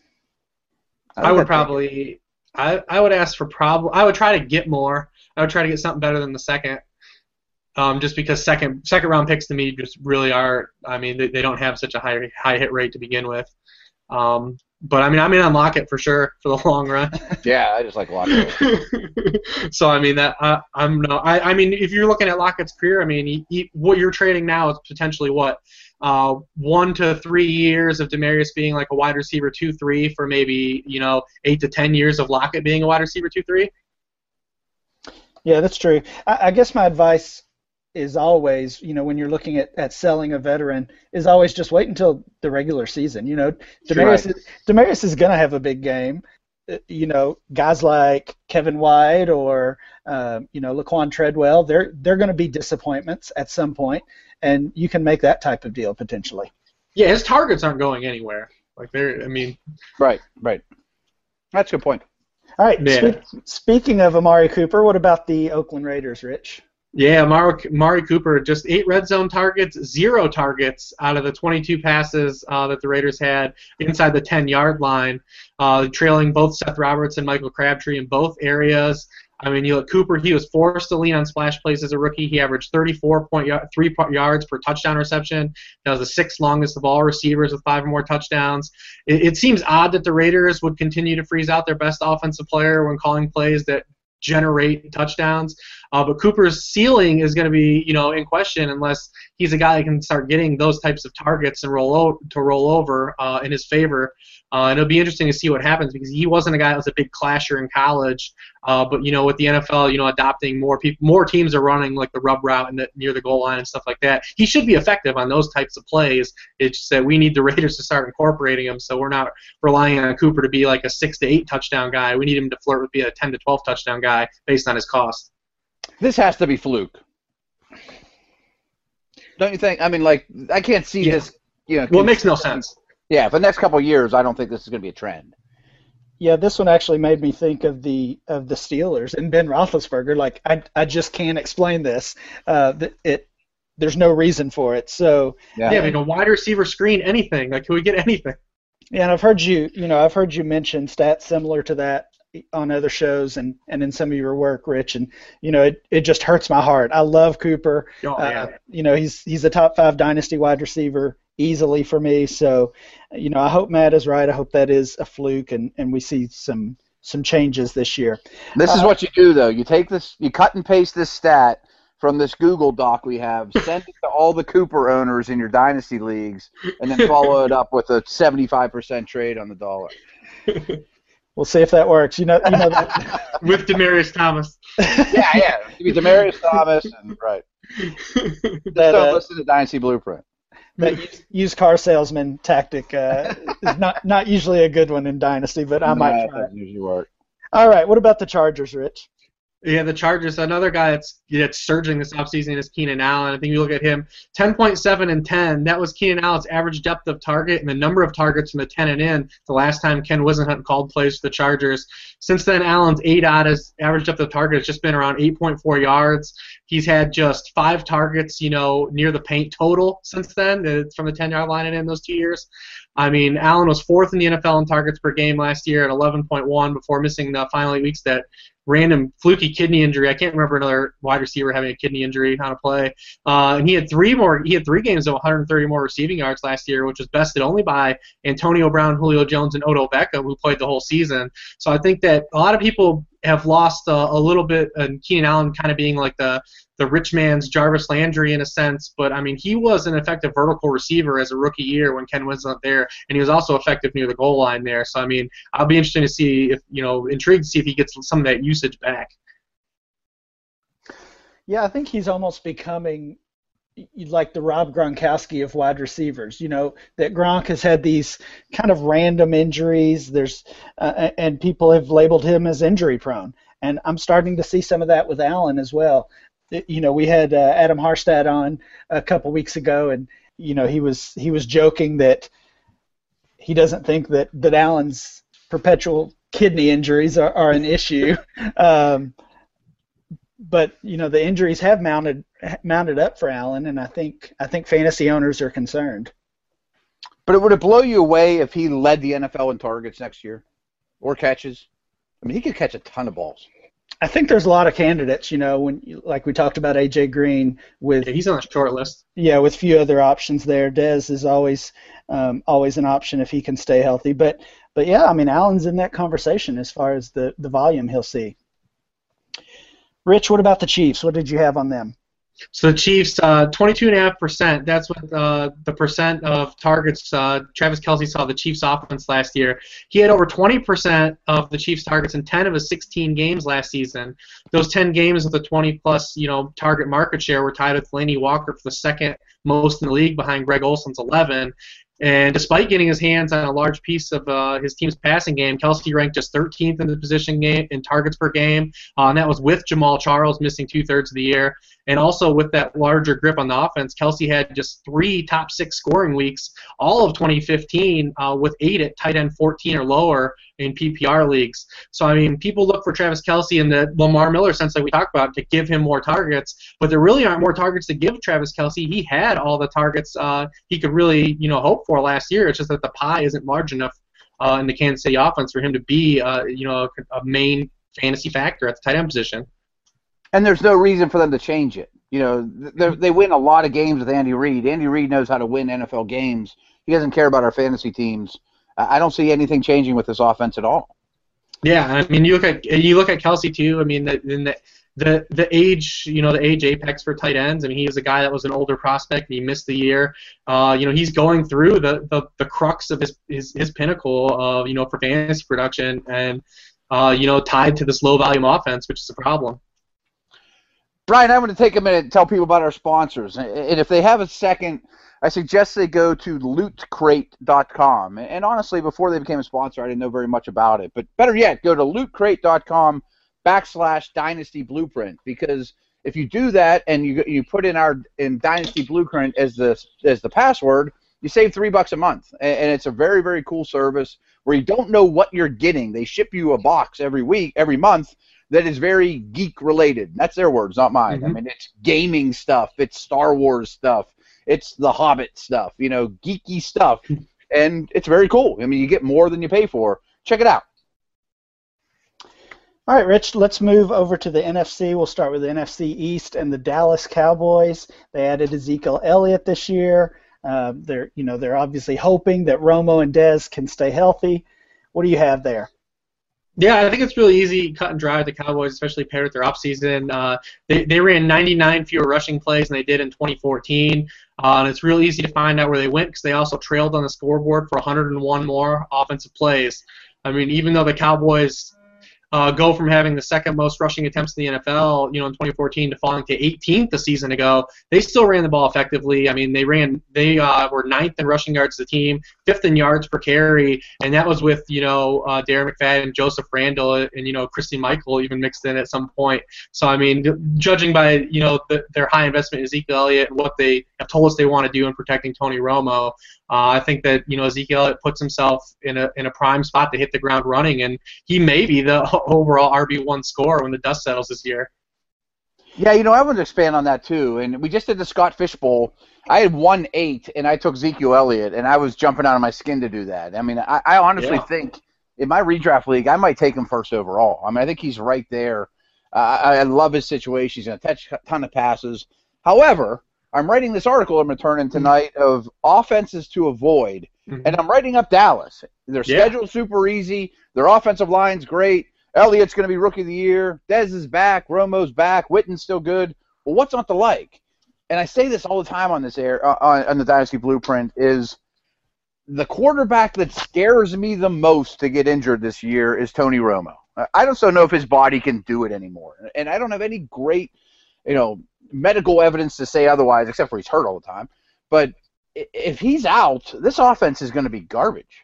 I would probably I, I would ask for prob I would try to get more. I would try to get something better than the second. Um, just because second second round picks to me just really are I mean they, they don't have such a high high hit rate to begin with. Um, but I mean I'm in on Lockett for sure for the long run. Yeah, I just like Lockett. So I mean that uh, I'm no I, I mean if you're looking at Lockett's career, I mean he, he, what you're trading now is potentially what uh, one to three years of Demaryius being like a wide receiver two three for maybe you know eight to ten years of Lockett being a wide receiver two three. Yeah, that's true. I, I guess my advice is always, you know, when you're looking at, at selling a veteran, is always just wait until the regular season. You know, Demaryius, Right. is, Demaryius is going to have a big game. Uh, You know, guys like Kevin White or uh, you know Laquan Treadwell, they're they're going to be disappointments at some point, and you can make that type of deal potentially. Yeah, his targets aren't going anywhere. Like they're I mean Right, right. That's a good point. All right. Yeah. Speak, speaking of Amari Cooper, what about the Oakland Raiders, Rich? Yeah, Mari, Mari Cooper, just eight red zone targets, zero targets out of the twenty-two passes uh, that the Raiders had inside the ten-yard line, uh, trailing both Seth Roberts and Michael Crabtree in both areas. I mean, you look, Cooper, he was forced to lean on splash plays as a rookie. He averaged thirty-four point three yards per touchdown reception. That was the sixth longest of all receivers with five or more touchdowns. It, it seems odd that the Raiders would continue to freeze out their best offensive player when calling plays that generate touchdowns. Uh, but Cooper's ceiling is going to be, you know, in question unless he's a guy that can start getting those types of targets and roll o- to roll over uh, in his favor. Uh, and it'll be interesting to see what happens because he wasn't a guy that was a big clasher in college. Uh, but you know, with the N F L, you know, adopting more people, more teams are running like the rub route and the, near the goal line and stuff like that. He should be effective on those types of plays. It's just that we need the Raiders to start incorporating him, so we're not relying on Cooper to be like a six to eight touchdown guy. We need him to flirt with being a ten to twelve touchdown guy based on his cost. This has to be fluke. Don't you think? I mean, like, I can't see Yeah. this, you know. Well, it makes no sense. Yeah, for the next couple of years, I don't think this is going to be a trend. Yeah, this one actually made me think of the of the Steelers and Ben Roethlisberger. Like, I I just can't explain this. Uh, th- it there's no reason for it. So Yeah. Yeah, I mean, a wide receiver screen, anything. Like, can we get anything? yeah, and I've heard you you know I've heard you mention stats similar to that on other shows and, and in some of your work, Rich, and you know it, it just hurts my heart. I love Cooper. Oh, Uh, yeah. you know he's he's a top five dynasty wide receiver easily for me. So you know I hope Matt is right. I hope that is a fluke and, and we see some some changes this year. This is Uh, what you do, though. You take this, you cut and paste this stat from this Google Doc we have, send it to all the Cooper owners in your dynasty leagues, and then follow it up with a seventy-five percent trade on the dollar. We'll see if that works. You know you know that. With Demaryius Thomas. Yeah, yeah. Give me Demaryius Thomas, and right. Just That, don't uh, listen to Dynasty Blueprint. that used, used car salesman tactic uh, is not not usually a good one in dynasty, but I might Nah, try. that it. doesn't usually work. All right, what about the Chargers, Rich? Yeah, the Chargers, another guy that's that's surging this offseason is Keenan Allen. I think you look at him, ten point seven and ten. That was Keenan Allen's average depth of target and the number of targets from the ten and in the last time Ken Wisenhunt called plays for the Chargers. Since then, Allen's eight out his average depth of target has just been around eight point four yards. He's had just five targets, you know, near the paint total since then, uh, from the ten-yard line and in those two years. I mean, Allen was fourth in the N F L in targets per game last year at eleven point one before missing the final eight weeks that random fluky kidney injury. I can't remember another wide receiver having a kidney injury on a play. Uh, and he had three more. He had three games of one hundred thirty more receiving yards last year, which was bested only by Antonio Brown, Julio Jones, and Odell Beckham, who played the whole season. So I think that a lot of people have lost uh, a little bit, and Keenan Allen kind of being like the the rich man's Jarvis Landry in a sense, but I mean he was an effective vertical receiver as a rookie year when Ken was not there, and he was also effective near the goal line there. So I mean I'll be interested to see if you know intrigued to see if he gets some of that usage back. Yeah, I think he's almost becoming like the Rob Gronkowski of wide receivers. You know that Gronk has had these kind of random injuries. There's uh, and people have labeled him as injury prone, and I'm starting to see some of that with Allen as well. You know, we had uh, Adam Harstad on a couple weeks ago, and you know he was he was joking that he doesn't think that, that Allen's perpetual kidney injuries are, are an issue. um, but you know the injuries have mounted mounted up for Allen, and I think I think fantasy owners are concerned. But would it blow you away if he led the N F L in targets next year or catches? I mean, he could catch a ton of balls. I think there's a lot of candidates, you know, when like we talked about A J Green with yeah, he's on a short list. Yeah, with a few other options there. Dez is always um, always an option if he can stay healthy. But but yeah, I mean Allen's in that conversation as far as the, the volume he'll see. Rich, what about the Chiefs? What did you have on them? So the Chiefs, uh, twenty-two point five percent. That's what uh, the percent of targets uh, Travis Kelce saw the Chiefs offense last year. He had over twenty percent of the Chiefs targets in ten of his sixteen games last season. Those ten games with a twenty-plus, you know, target market share were tied with Delanie Walker for the second most in the league behind Greg Olson's eleven. And despite getting his hands on a large piece of uh, his team's passing game, Kelce ranked just thirteenth in the position game in targets per game, uh, and that was with Jamal Charles missing two-thirds of the year. And also with that larger grip on the offense, Kelce had just three top six scoring weeks, all of twenty fifteen, uh, with eight at tight end fourteen or lower in P P R leagues. So, I mean, people look for Travis Kelce in the Lamar Miller sense that we talked about to give him more targets, but there really aren't more targets to give Travis Kelce. He had all the targets uh, he could really, you know, hope for last year. It's just that the pie isn't large enough uh, in the Kansas City offense for him to be, uh, you know, a, a main fantasy factor at the tight end position. And there's no reason for them to change it. You know, they win a lot of games with Andy Reid. Andy Reid knows how to win N F L games. He doesn't care about our fantasy teams. I don't see anything changing with this offense at all. Yeah, I mean, you look at you look at Kelce too. I mean, the the the, the age, you know, the age apex for tight ends. I mean, he was a guy that was an older prospect, and he missed the year. Uh, you know, he's going through the, the, the crux of his, his his pinnacle of you know for fantasy production, and uh, you know, tied to this low volume offense, which is a problem. Brian, I'm going to take a minute and tell people about our sponsors. And if they have a second, I suggest they go to loot crate dot com. And honestly, before they became a sponsor, I didn't know very much about it. But better yet, go to loot crate dot com backslash Dynasty Blueprint. Because if you do that and you you put in our in Dynasty Blueprint as the as the password, you save three bucks a month. And it's a very, very cool service where you don't know what you're getting. They ship you a box every week, every month, that is very geek-related. That's their words, not mine. Mm-hmm. I mean, it's gaming stuff. It's Star Wars stuff. It's the Hobbit stuff, you know, geeky stuff. And it's very cool. I mean, you get more than you pay for. Check it out. All right, Rich, let's move over to the N F C. We'll start with the N F C East and the Dallas Cowboys. They added Ezekiel Elliott this year. Uh, they're, you know, they're obviously hoping that Romo and Dez can stay healthy. What do you have there? Yeah, I think it's really easy, cut and dry with the Cowboys, especially paired with their offseason. Uh, they, they ran ninety-nine fewer rushing plays than they did in twenty fourteen. Uh, and it's real easy to find out where they went because they also trailed on the scoreboard for one hundred one more offensive plays. I mean, even though the Cowboys uh, go from having the second most rushing attempts in the N F L, you know, in twenty fourteen to falling to eighteenth a season ago, they still ran the ball effectively. I mean, they ran, they uh, were ninth in rushing yards as a team, fifth in yards per carry, and that was with, you know, uh, Darren McFadden, Joseph Randall, and, you know, Christy Michael even mixed in at some point. So, I mean, judging by, you know, the, their high investment in Ezekiel Elliott and what they have told us they want to do in protecting Tony Romo, uh, I think that, you know, Ezekiel Elliott puts himself in a in a prime spot to hit the ground running, and he may be the overall R B one scorer when the dust settles this year. Yeah, you know, I want to expand on that too. And we just did the Scott Fish Bowl. I had one eight, and I took Ezekiel Elliott, and I was jumping out of my skin to do that. I mean, I, I honestly yeah. think in my redraft league, I might take him first overall. I mean, I think he's right there. Uh, I, I love his situation. He's going to catch a ton of passes. However, I'm writing this article I'm going to turn in tonight of offenses to avoid, mm-hmm. and I'm writing up Dallas. Their yeah. schedule's super easy. Their offensive line's great. Elliott's going to be rookie of the year. Dez is back. Romo's back. Witten's still good. Well, what's not to like? And I say this all the time on this air, uh, on, on the Dynasty Blueprint, is the quarterback that scares me the most to get injured this year is Tony Romo. I just don't know if his body can do it anymore. And I don't have any great, you know, medical evidence to say otherwise, except for he's hurt all the time. But if he's out, this offense is going to be garbage.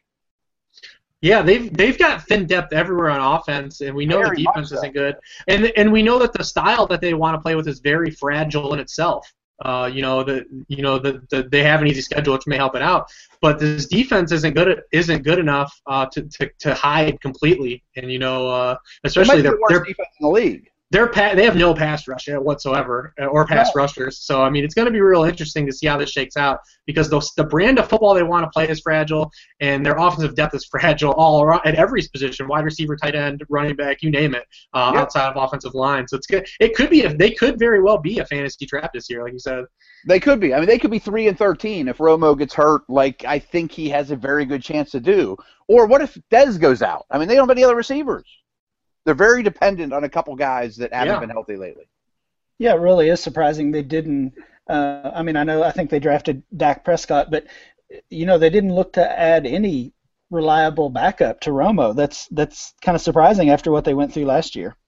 Yeah, they've they've got thin depth everywhere on offense, and we know Very the defense so. isn't good. And and we know that the style that they want to play with is very fragile in itself. Uh, you know the you know the, the they have an easy schedule, which may help it out. But this defense isn't good isn't good enough uh, to, to to hide completely. And you know, uh, especially their the worst their defense in the league. They're pa- they have no pass rush whatsoever, or pass no. rushers. So I mean, it's going to be real interesting to see how this shakes out because the the brand of football they want to play is fragile, and their offensive depth is fragile all around at every position: wide receiver, tight end, running back, you name it, uh, yep. outside of offensive line. So it's good. It could be if they could very well be a fantasy trap this year, like you said. They could be. I mean, they could be three and thirteen if Romo gets hurt, like I think he has a very good chance to do. Or what if Dez goes out? I mean, they don't have any other receivers. They're very dependent on a couple guys that haven't yeah. been healthy lately. Yeah, it really is surprising they didn't. Uh, I mean, I know I think they drafted Dak Prescott, but you know they didn't look to add any reliable backup to Romo. That's that's kind of surprising after what they went through last year.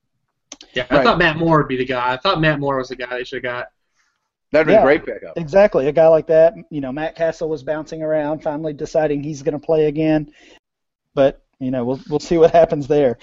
Yeah, I right. thought Matt Moore would be the guy. I thought Matt Moore was the guy they should have got. That'd be yeah, a great pickup. Exactly, a guy like that. You know, Matt Castle was bouncing around, finally deciding he's going to play again. But you know, we'll we'll see what happens there.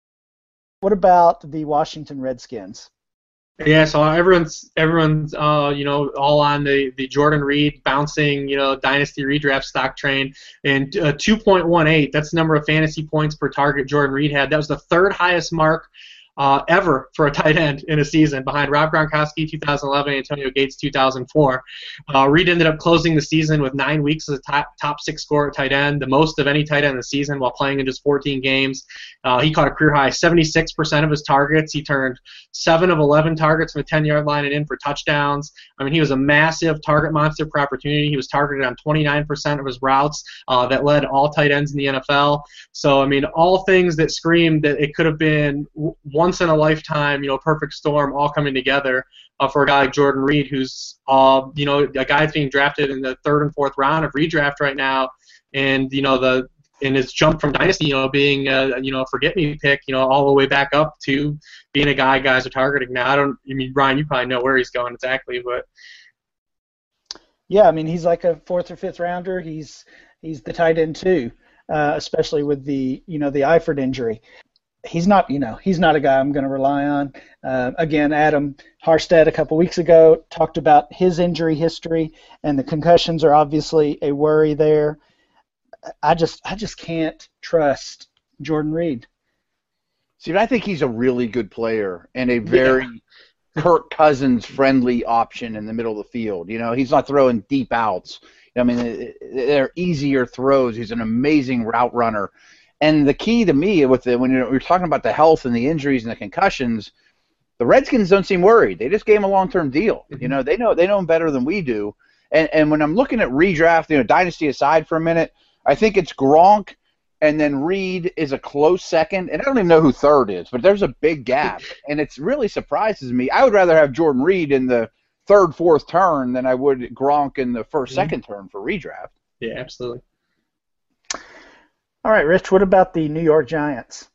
What about the Washington Redskins? Yeah, so everyone's everyone's uh you know all on the, the Jordan Reed bouncing you know dynasty redraft stock train, and uh, two point one eight, that's the number of fantasy points per target Jordan Reed had. That was the third highest mark uh, ever for a tight end in a season, behind Rob Gronkowski two thousand eleven, Antonio Gates two thousand four. Uh, Reed ended up closing the season with nine weeks as a top, top six scorer at tight end, the most of any tight end in the season while playing in just fourteen games. Uh, he caught a career high seventy-six percent of his targets. He turned seven of eleven targets from the ten-yard line and in for touchdowns. I mean, he was a massive target monster per opportunity. He was targeted on twenty-nine percent of his routes uh, that led all tight ends in the N F L. So, I mean, all things that screamed that it could have been once in a lifetime, you know, perfect storm all coming together uh, for a guy like Jordan Reed, who's, uh, you know, a guy that's being drafted in the third and fourth round of redraft right now. And, you know, the and his jump from dynasty, you know, being a, you know, a forget-me pick, you know, all the way back up to being a guy guys are targeting now. I don't, I mean, Ryan, you probably know where he's going exactly, but. Yeah, I mean, he's like a fourth or fifth rounder. He's he's the tight end too, uh, especially with the, you know, the Eifert injury. He's not, you know, he's not a guy I'm going to rely on. Uh, again, Adam Harstad a couple weeks ago talked about his injury history, and the concussions are obviously a worry there. I just, I just can't trust Jordan Reed. See, I think he's a really good player and a very yeah. Kirk Cousins friendly option in the middle of the field. You know, he's not throwing deep outs. I mean, they're easier throws. He's an amazing route runner. And the key to me with the, when you're, you're talking about the health and the injuries and the concussions, the Redskins don't seem worried. They just gave him a long-term deal. Mm-hmm. You know, they know they know him better than we do. And and when I'm looking at redraft, you know, dynasty aside for a minute, I think it's Gronk, and then Reed is a close second. And I don't even know who third is, but there's a big gap, and it really surprises me. I would rather have Jordan Reed in the third, fourth turn than I would Gronk in the first, mm-hmm. second turn for redraft. Yeah, absolutely. All right, Rich, what about the New York Giants?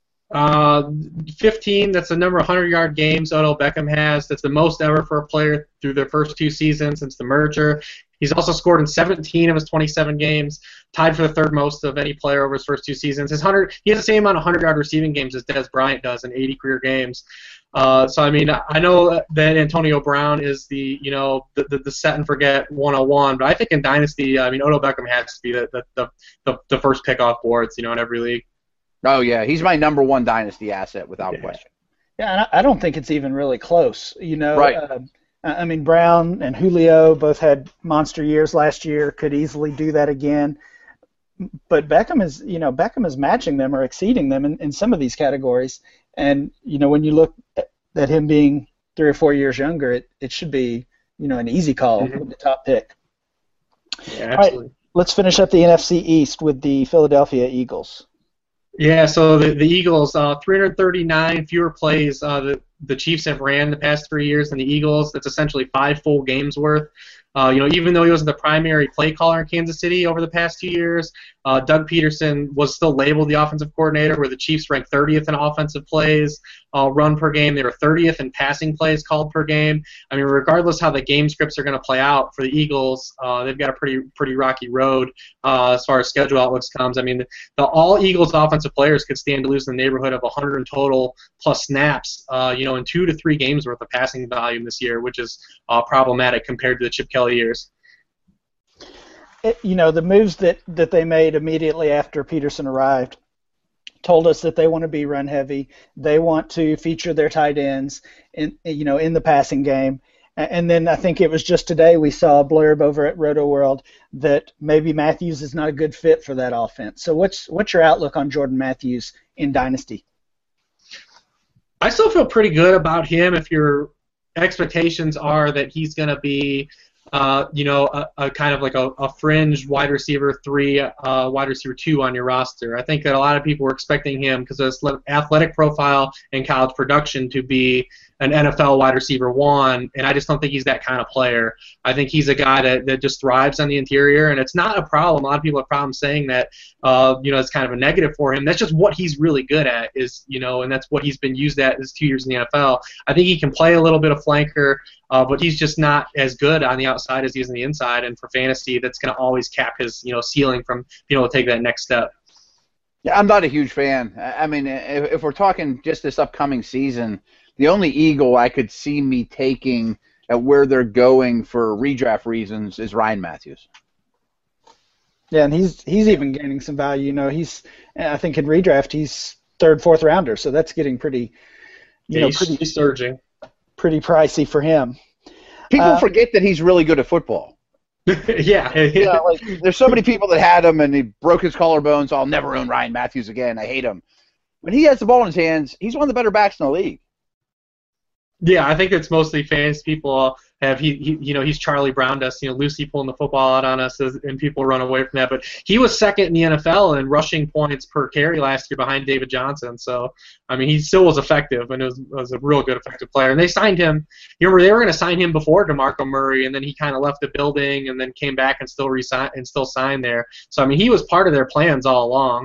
Uh, fifteen, that's the number of hundred-yard games Odell Beckham has. That's the most ever for a player through their first two seasons since the merger. He's also scored in seventeen of his twenty-seven games, tied for the third most of any player over his first two seasons. His one hundred, he has the same amount of hundred-yard receiving games as Dez Bryant does in eighty career games. Uh, so, I mean, I know that Antonio Brown is the, you know, the, the, the set and forget one oh one, but I think in Dynasty, I mean, Odell Beckham has to be the, the, the, the first pick off boards, you know, in every league. Oh, yeah, he's my number one Dynasty asset without yeah. question. Yeah, and I don't think it's even really close, you know. Right. Uh, I mean, Brown and Julio both had monster years last year, could easily do that again. but Beckham is, you know, Beckham is matching them or exceeding them in, in some of these categories. And, you know, when you look at, at him being three or four years younger, it, it should be, you know, an easy call mm-hmm. with the top pick. Yeah, absolutely. All right, let's finish up the N F C East with the Philadelphia Eagles. Yeah, so the, the Eagles, uh, three hundred thirty-nine fewer plays uh, the, the Chiefs have ran the past three years than the Eagles. That's essentially five full games worth. Uh, you know, even though he wasn't the primary play caller in Kansas City over the past two years, uh, Doug Peterson was still labeled the offensive coordinator, where the Chiefs ranked thirtieth in offensive plays uh, run per game. They were thirtieth in passing plays called per game. I mean, regardless how the game scripts are going to play out for the Eagles, uh, they've got a pretty pretty rocky road uh, as far as schedule outlooks comes. I mean, the, the all Eagles offensive players could stand to lose in the neighborhood of one hundred in total plus snaps, uh, you know, in two to three games worth of passing volume this year, which is uh, problematic compared to the Chip Kelly years. It, you know, the moves that, that they made immediately after Peterson arrived told us that they want to be run heavy. They want to feature their tight ends in, you know, in the passing game. And then I think it was just today we saw a blurb over at Roto World that maybe Matthews is not a good fit for that offense. So what's what's your outlook on Jordan Matthews in Dynasty? I still feel pretty good about him if your expectations are that he's going to be Uh, you know, a, a kind of like a, a fringe wide receiver three, uh, wide receiver two on your roster. I think that a lot of people were expecting him because of his athletic profile and college production to be an N F L wide receiver one, and I just don't think he's that kind of player. I think he's a guy that, that just thrives on the interior, and it's not a problem. A lot of people have problems saying that, uh, you know, it's kind of a negative for him. That's just what he's really good at, is, you know, and that's what he's been used at his two years in the N F L. I think he can play a little bit of flanker, uh, but he's just not as good on the outside as he is on the inside, and for fantasy, that's going to always cap his, you know, ceiling from being able to take that next step. Yeah, I'm not a huge fan. I mean, if, if we're talking just this upcoming season, the only Eagle I could see me taking at where they're going for redraft reasons is Ryan Matthews. Yeah, and he's he's even gaining some value. You know, he's I think in redraft he's third, fourth rounder, so that's getting pretty, you yeah, know, he's, pretty he's surging, pretty pricey for him. People uh, forget that he's really good at football. yeah, You know, like, there's so many people that had him and he broke his collarbones. So I'll never own Ryan Matthews again. I hate him. When he has the ball in his hands, he's one of the better backs in the league. Yeah, I think it's mostly fans. People have he, he you know, he's Charlie Browned us, you know, Lucy pulling the football out on us, as, and people run away from that. But he was second in the N F L in rushing points per carry last year behind David Johnson. So I mean, he still was effective, and it was, was a real good effective player. And they signed him. You remember they were going to sign him before DeMarco Murray, and then he kind of left the building, and then came back and still re-signed and still signed there. So I mean, he was part of their plans all along.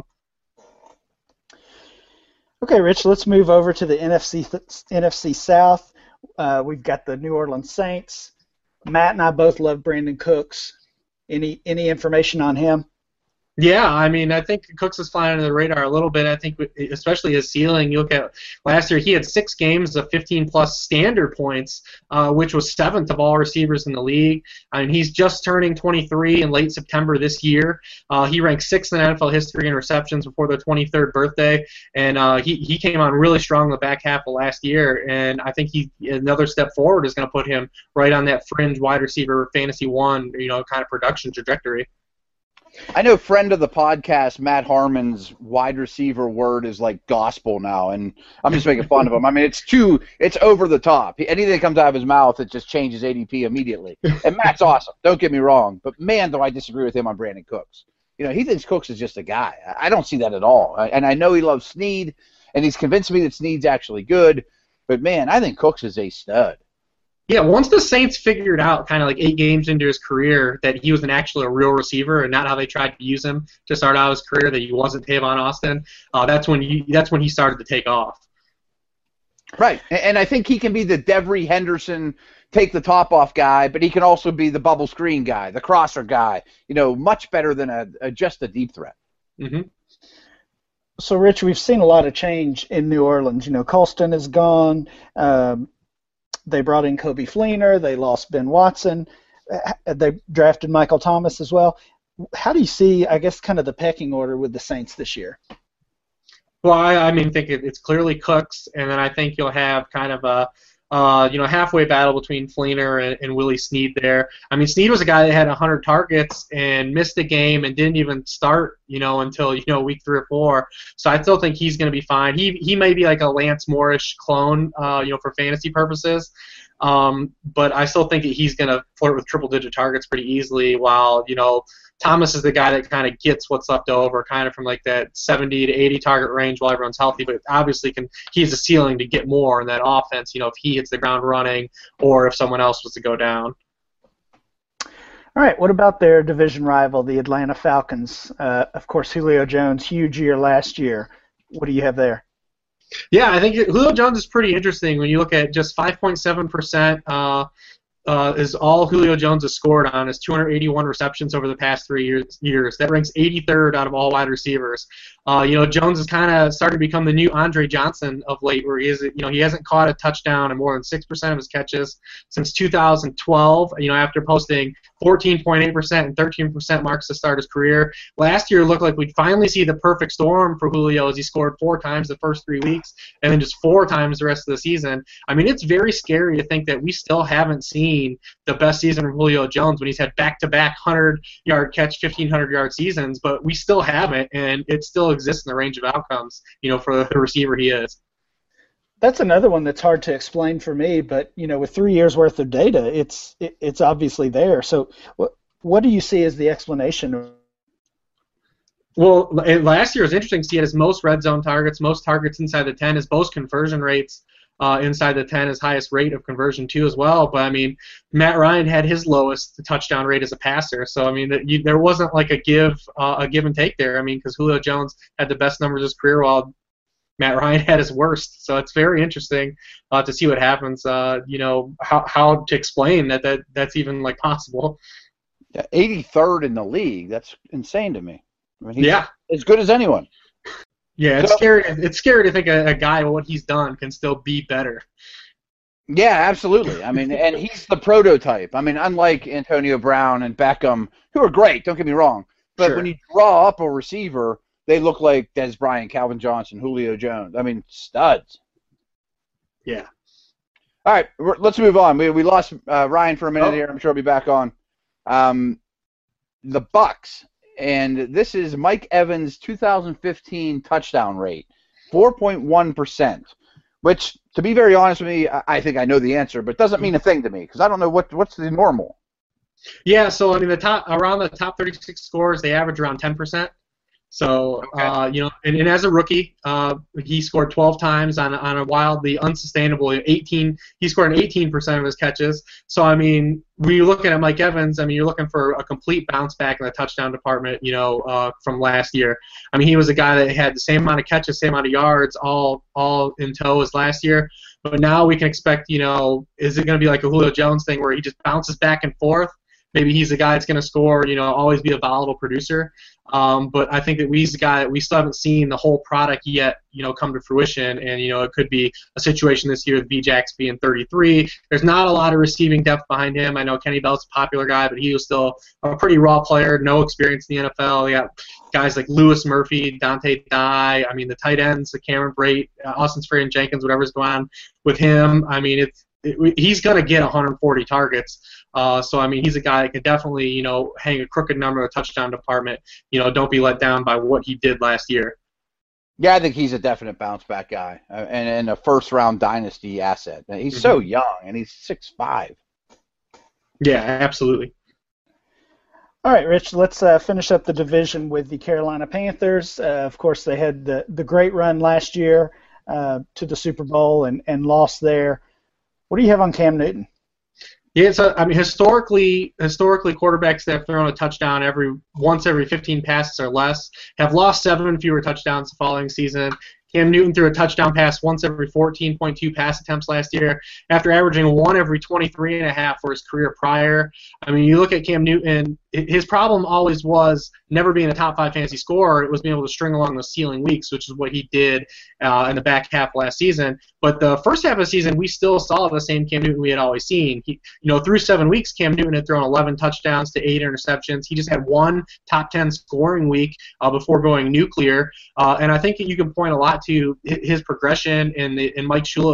Okay, Rich, let's move over to the N F C N F C South. Uh, we've got the New Orleans Saints. Matt and I both love Brandon Cooks. Any any information on him? Yeah, I mean, I think Cooks is flying under the radar a little bit. I think especially his ceiling. You look at last year, he had six games of fifteen-plus standard points, uh, which was seventh of all receivers in the league. I mean, he's just turning twenty-three in late September this year. Uh, he ranked sixth in N F L history in receptions before their twenty-third birthday, and uh, he, he came on really strong the back half of last year, and I think he another step forward is going to put him right on that fringe wide receiver fantasy one, you know, kind of production trajectory. I know friend of the podcast, Matt Harmon's wide receiver word is like gospel now, and I'm just making fun of him. I mean, it's too, it's over the top. Anything that comes out of his mouth, it just changes A D P immediately. And Matt's awesome. Don't get me wrong, but man, do I disagree with him on Brandon Cooks. You know, he thinks Cooks is just a guy. I don't see that at all. And I know he loves Snead, and he's convinced me that Snead's actually good, but man, I think Cooks is a stud. Yeah, once the Saints figured out kind of like eight games into his career that he was an actually a real receiver and not how they tried to use him to start out his career, that he wasn't Tavon Austin, uh, that's when you, that's when he started to take off. Right, and I think he can be the Devery Henderson take the top off guy, but he can also be the bubble screen guy, the crosser guy, you know, much better than a, a just a deep threat. Mm-hmm. So, Rich, we've seen a lot of change in New Orleans. You know, Colston is gone. Um, They brought in Kobe Fleener. They lost Ben Watson. They drafted Michael Thomas as well. How do you see, I guess, kind of the pecking order with the Saints this year? Well, I, I mean, think it, it's clearly Cooks, and then I think you'll have kind of a uh, you know, halfway battle between Fleener and, and Willie Snead there. I mean, Snead was a guy that had one hundred targets and missed a game and didn't even start, you know, until, you know, week three or four. So I still think he's going to be fine. He he may be like a Lance Moore-ish clone, uh, you know, for fantasy purposes. Um, but I still think that he's going to flirt with triple-digit targets pretty easily, while, you know, Thomas is the guy that kind of gets what's left over, kind of from like that seventy to eighty target range while everyone's healthy, but obviously can he has a ceiling to get more in that offense, you know, if he hits the ground running or if someone else was to go down. All right, what about their division rival, the Atlanta Falcons? Uh, of course, Julio Jones, huge year last year. What do you have there? Yeah, I think Julio Jones is pretty interesting when you look at just five point seven percent uh, uh, is all Julio Jones has scored on is two hundred eighty-one receptions over the past three years. years. That ranks eighty-third out of all wide receivers. Uh, you know, Jones has kind of started to become the new Andre Johnson of late, where he is, you know, he hasn't caught a touchdown in more than six percent of his catches since two thousand twelve. You know, after posting fourteen point eight percent and thirteen percent marks to start his career. Last year looked like we'd finally see the perfect storm for Julio, as he scored four times the first three weeks and then just four times the rest of the season. I mean, it's very scary to think that we still haven't seen the best season of Julio Jones when he's had back-to-back hundred-yard catch, fifteen hundred-yard seasons, but we still haven't, and it still exists in the range of outcomes, you know, for the receiver he is. That's another one that's hard to explain for me, but, you know, with three years' worth of data, it's it, it's obviously there. So what, what do you see as the explanation? Well, last year was interesting to see it as most red zone targets, most targets inside the ten, as most conversion rates uh, inside the ten, his highest rate of conversion too as well. But, I mean, Matt Ryan had his lowest touchdown rate as a passer. So, I mean, you, there wasn't like a give uh, a give and take there. I mean, because Julio Jones had the best numbers of his career while Matt Ryan had his worst. So it's very interesting uh, to see what happens, uh, you know, how how to explain that, that that's even, like, possible. Yeah, eighty-third in the league. That's insane to me. I mean, he's yeah. as good as anyone. Yeah, it's so, scary. It's scary to think a, a guy, what he's done, can still be better. Yeah, absolutely. I mean, and he's the prototype. I mean, unlike Antonio Brown and Beckham, who are great, don't get me wrong, but Sure. when you draw up a receiver, they look like Des Bryant, Calvin Johnson, Julio Jones. I mean, studs. Yeah. All right, let's move on. We we lost uh, Ryan for a minute Oh. here. I'm sure he'll be back on. Um, the Bucks, and this is Mike Evans' two thousand fifteen touchdown rate, four point one percent, which, to be very honest with me, I, I think I know the answer, but doesn't mean a thing to me because I don't know what what's the normal. Yeah, so, I mean, the top around the top thirty-six scores, they average around ten percent. So, Okay. uh, you know, and, and as a rookie, uh, he scored twelve times on, on a wildly unsustainable eighteen. He scored an eighteen percent of his catches. So, I mean, when you're looking at Mike Evans, I mean, you're looking for a complete bounce back in the touchdown department, you know, uh, from last year. I mean, he was a guy that had the same amount of catches, same amount of yards, all all in tow as last year. But now we can expect, you know, is it going to be like a Julio Jones thing where he just bounces back and forth? Maybe he's a guy that's going to score, you know, always be a volatile producer. Um, but I think that he's a guy that we still haven't seen the whole product yet, you know, come to fruition. And, you know, it could be a situation this year with B-Jax being thirty-three. There's not a lot of receiving depth behind him. I know Kenny Bell's a popular guy, but he was still a pretty raw player, no experience in the N F L. They got guys like Lewis Murphy, Dante Dye. I mean, the tight ends, the Cameron Brate, uh, Austin Sperry Jenkins, whatever's going on with him. I mean, it's it, he's going to get one hundred forty targets. Uh, so, I mean, he's a guy that can definitely, you know, hang a crooked number of touchdown department. You know, don't be let down by what he did last year. Yeah, I think he's a definite bounce back guy uh, and, and a first round dynasty asset. He's Mm-hmm. so young and he's six five. Yeah, absolutely. All right, Rich, let's uh, finish up the division with the Carolina Panthers. Uh, of course, they had the, the great run last year uh, to the Super Bowl and, and lost there. What do you have on Cam Newton? Yeah, so I mean, historically, historically, quarterbacks that have thrown a touchdown every once every fifteen passes or less have lost seven fewer touchdowns the following season. Cam Newton threw a touchdown pass once every fourteen point two pass attempts last year, after averaging one every twenty-three and a half for his career prior. I mean, you look at Cam Newton, his problem always was never being a top five fantasy scorer. It was being able to string along those ceiling weeks, which is what he did uh, in the back half of last season. But the first half of the season, we still saw the same Cam Newton we had always seen. He, you know, through seven weeks, Cam Newton had thrown eleven touchdowns to eight interceptions. He just had one top ten scoring week uh, before going nuclear. Uh, and I think you can point a lot to his progression and, the, and Mike Shula's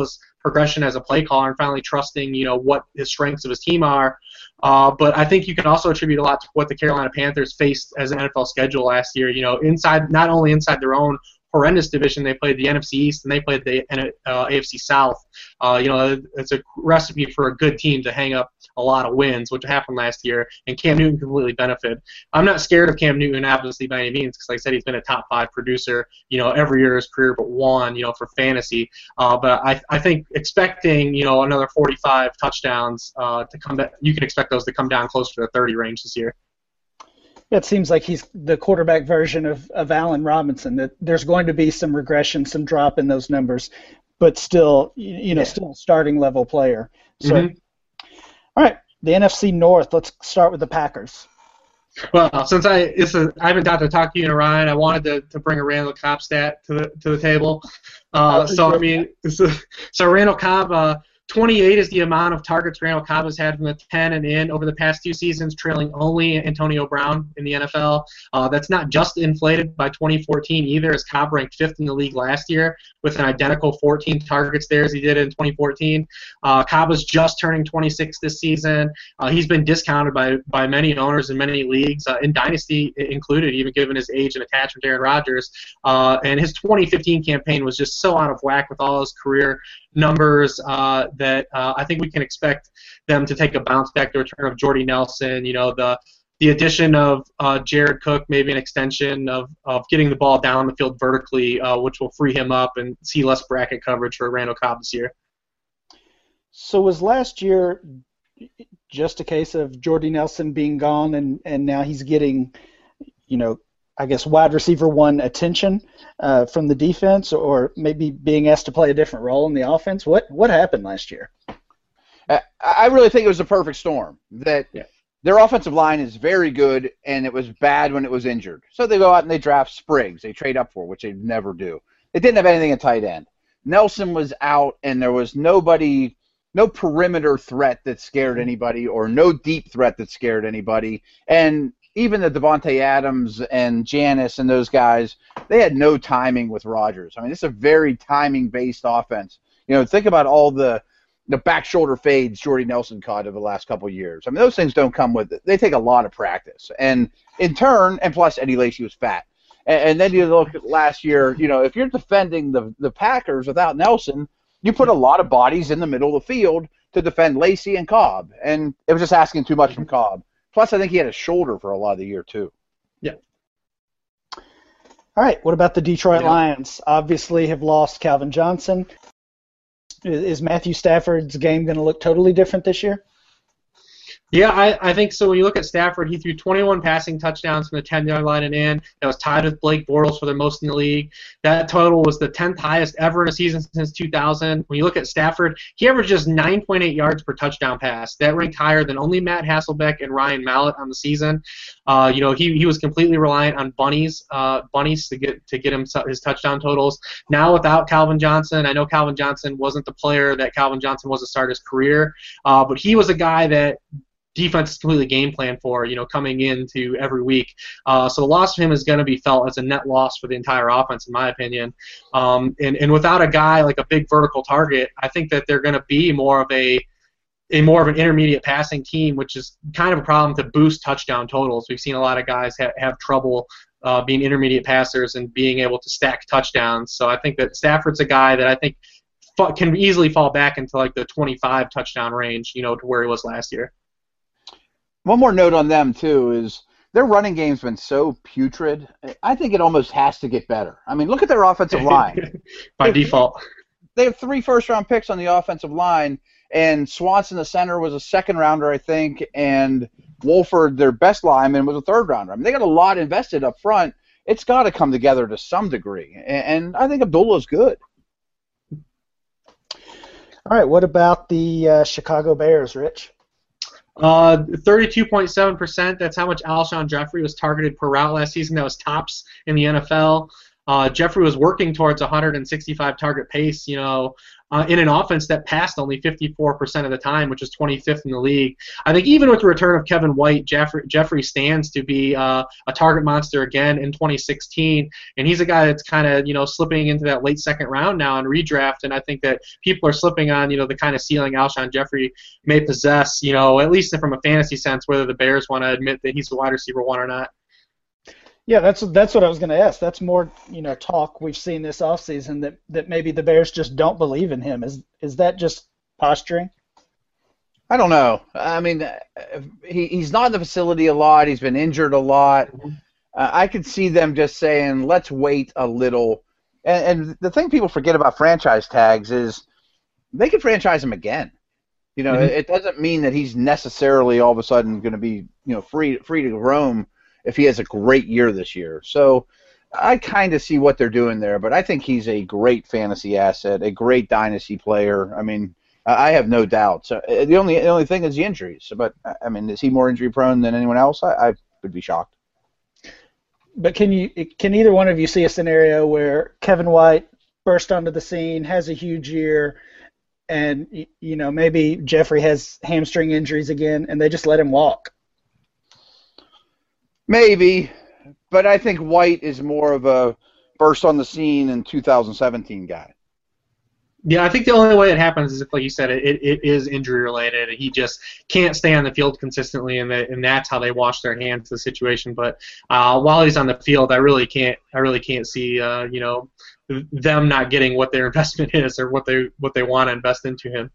progression as a play caller and finally trusting, you know, what his strengths of his team are. Uh, but I think you can also attribute a lot to what the Carolina Panthers faced as an N F L schedule last year. You know, inside not only inside their own horrendous division, they played the N F C East and they played the uh, A F C South. Uh, you know, it's a recipe for a good team to hang up a lot of wins, which happened last year, and Cam Newton completely benefited. I'm not scared of Cam Newton, obviously, by any means, because like I said, he's been a top five producer, you know, every year of his career but one, you know, for fantasy. Uh, but I, I think expecting, you know, another forty-five touchdowns uh, to come back, you can expect those to come down closer to the thirty range this year. It seems like he's the quarterback version of, of Allen Robinson, that there's going to be some regression, some drop in those numbers, but still, you, you know, yeah. still a starting level player. So, mm-hmm. All right, the N F C North, let's start with the Packers. Well, since I it's a, I haven't got to talk to you and Ryan, I wanted to, to bring a Randall Cobb stat to the to the table. Uh, so, I mean, so, so Randall Cobb, uh, twenty-eight is the amount of targets Randall Cobb has had from the ten and in over the past two seasons, trailing only Antonio Brown in the N F L. Uh, that's not just inflated by twenty fourteen either, as Cobb ranked fifth in the league last year with an identical fourteen targets there as he did in twenty fourteen. Uh, Cobb is just turning twenty-six this season. Uh, he's been discounted by, by many owners in many leagues, uh, in Dynasty included, even given his age and attachment to Aaron Rodgers. Uh, and his twenty fifteen campaign was just so out of whack with all his career numbers uh, that uh, I think we can expect them to take a bounce back. The return of Jordy Nelson, you know, the the addition of uh, Jared Cook, maybe an extension of, of getting the ball down the field vertically, uh, which will free him up and see less bracket coverage for Randall Cobb this year. So was last year just a case of Jordy Nelson being gone and, and now he's getting, you know, I guess wide receiver one attention uh, from the defense, or maybe being asked to play a different role in the offense? What what happened last year? I really think it was a perfect storm. That yeah. Their offensive line is very good, and it was bad when it was injured. So they go out and they draft Spriggs. They trade up for, which they never do. They didn't have anything at tight end. Nelson was out, and there was nobody, no perimeter threat that scared anybody, or no deep threat that scared anybody. And even the Devontae Adams and Janis and those guys, they had no timing with Rodgers. I mean, it's a very timing-based offense. You know, think about all the the back shoulder fades Jordy Nelson caught over the last couple of years. I mean, those things don't come with it. They take a lot of practice. And in turn, and plus Eddie Lacy was fat. And, and then you look at last year, you know, if you're defending the, the Packers without Nelson, you put a lot of bodies in the middle of the field to defend Lacy and Cobb. And it was just asking too much from Cobb. Plus, I think he had a shoulder for a lot of the year, too. Yeah. All right, what about the Detroit yeah. Lions? Obviously have lost Calvin Johnson. Is Matthew Stafford's game going to look totally different this year? Yeah, I, I think so. When you look at Stafford, he threw twenty-one passing touchdowns from the ten-yard line and in. That was tied with Blake Bortles for the most in the league. That total was the tenth highest ever in a season since two thousand. When you look at Stafford, he averaged just nine point eight yards per touchdown pass. That ranked higher than only Matt Hasselbeck and Ryan Mallett on the season. Uh, you know, he he was completely reliant on bunnies, uh, bunnies to get to get him his touchdown totals. Now without Calvin Johnson, I know Calvin Johnson wasn't the player that Calvin Johnson was to start his career, uh, but he was a guy that defense is completely game plan for, you know, coming into every week. Uh, so the loss of him is going to be felt as a net loss for the entire offense, in my opinion. Um, and, and without a guy like a big vertical target, I think that they're going to be more of a a more of an intermediate passing team, which is kind of a problem to boost touchdown totals. We've seen a lot of guys ha- have trouble uh, being intermediate passers and being able to stack touchdowns. So I think that Stafford's a guy that I think fa- can easily fall back into like the twenty-five touchdown range, you know, to where he was last year. One more note on them, too, is their running game's been so putrid. I think it almost has to get better. I mean, look at their offensive line. By they, default. They have three first-round picks on the offensive line, and Swanson, the center, was a second-rounder, I think, and Wolford, their best lineman, was a third-rounder. I mean, they got a lot invested up front. It's got to come together to some degree, and, and I think Abdullah's good. All right, what about the uh, Chicago Bears, Rich? Uh, thirty-two point seven percent. That's how much Alshon Jeffrey was targeted per route last season. That was tops in the N F L. Uh, Jeffrey was working towards a one hundred sixty-five target pace, you know, uh, in an offense that passed only fifty-four percent of the time, which is twenty-fifth in the league. I think even with the return of Kevin White, Jeffrey, Jeffrey stands to be uh, a target monster again in twenty sixteen, and he's a guy that's kind of, you know, slipping into that late second round now in redraft, and I think that people are slipping on, you know, the kind of ceiling Alshon Jeffrey may possess, you know, at least from a fantasy sense, whether the Bears want to admit that he's a wide receiver one or not. Yeah, that's that's what I was going to ask. That's more, you know, talk we've seen this offseason that, that maybe the Bears just don't believe in him. Is is that just posturing? I don't know. I mean, he he's not in the facility a lot. He's been injured a lot. Uh, I could see them just saying, let's wait a little. And, and the thing people forget about franchise tags is they can franchise him again. You know, mm-hmm. it, it doesn't mean that he's necessarily all of a sudden going to be, you know, free free to roam if he has a great year this year. So I kind of see what they're doing there, but I think he's a great fantasy asset, a great dynasty player. I mean, I have no doubt. So the only the only thing is the injuries. But I mean, is he more injury prone than anyone else? I, I would be shocked. But can you can either one of you see a scenario where Kevin White burst onto the scene, has a huge year, and you know maybe Jeffrey has hamstring injuries again, and they just let him walk? Maybe, but I think White is more of a burst on the scene in two thousand seventeen guy. Yeah, I think the only way it happens is if, like you said, it, it is injury related. He just can't stay on the field consistently, and, the, and that's how they wash their hands of the situation. But uh, while he's on the field, I really can't, I really can't see, uh, you know, them not getting what their investment is or what they what they want to invest into him.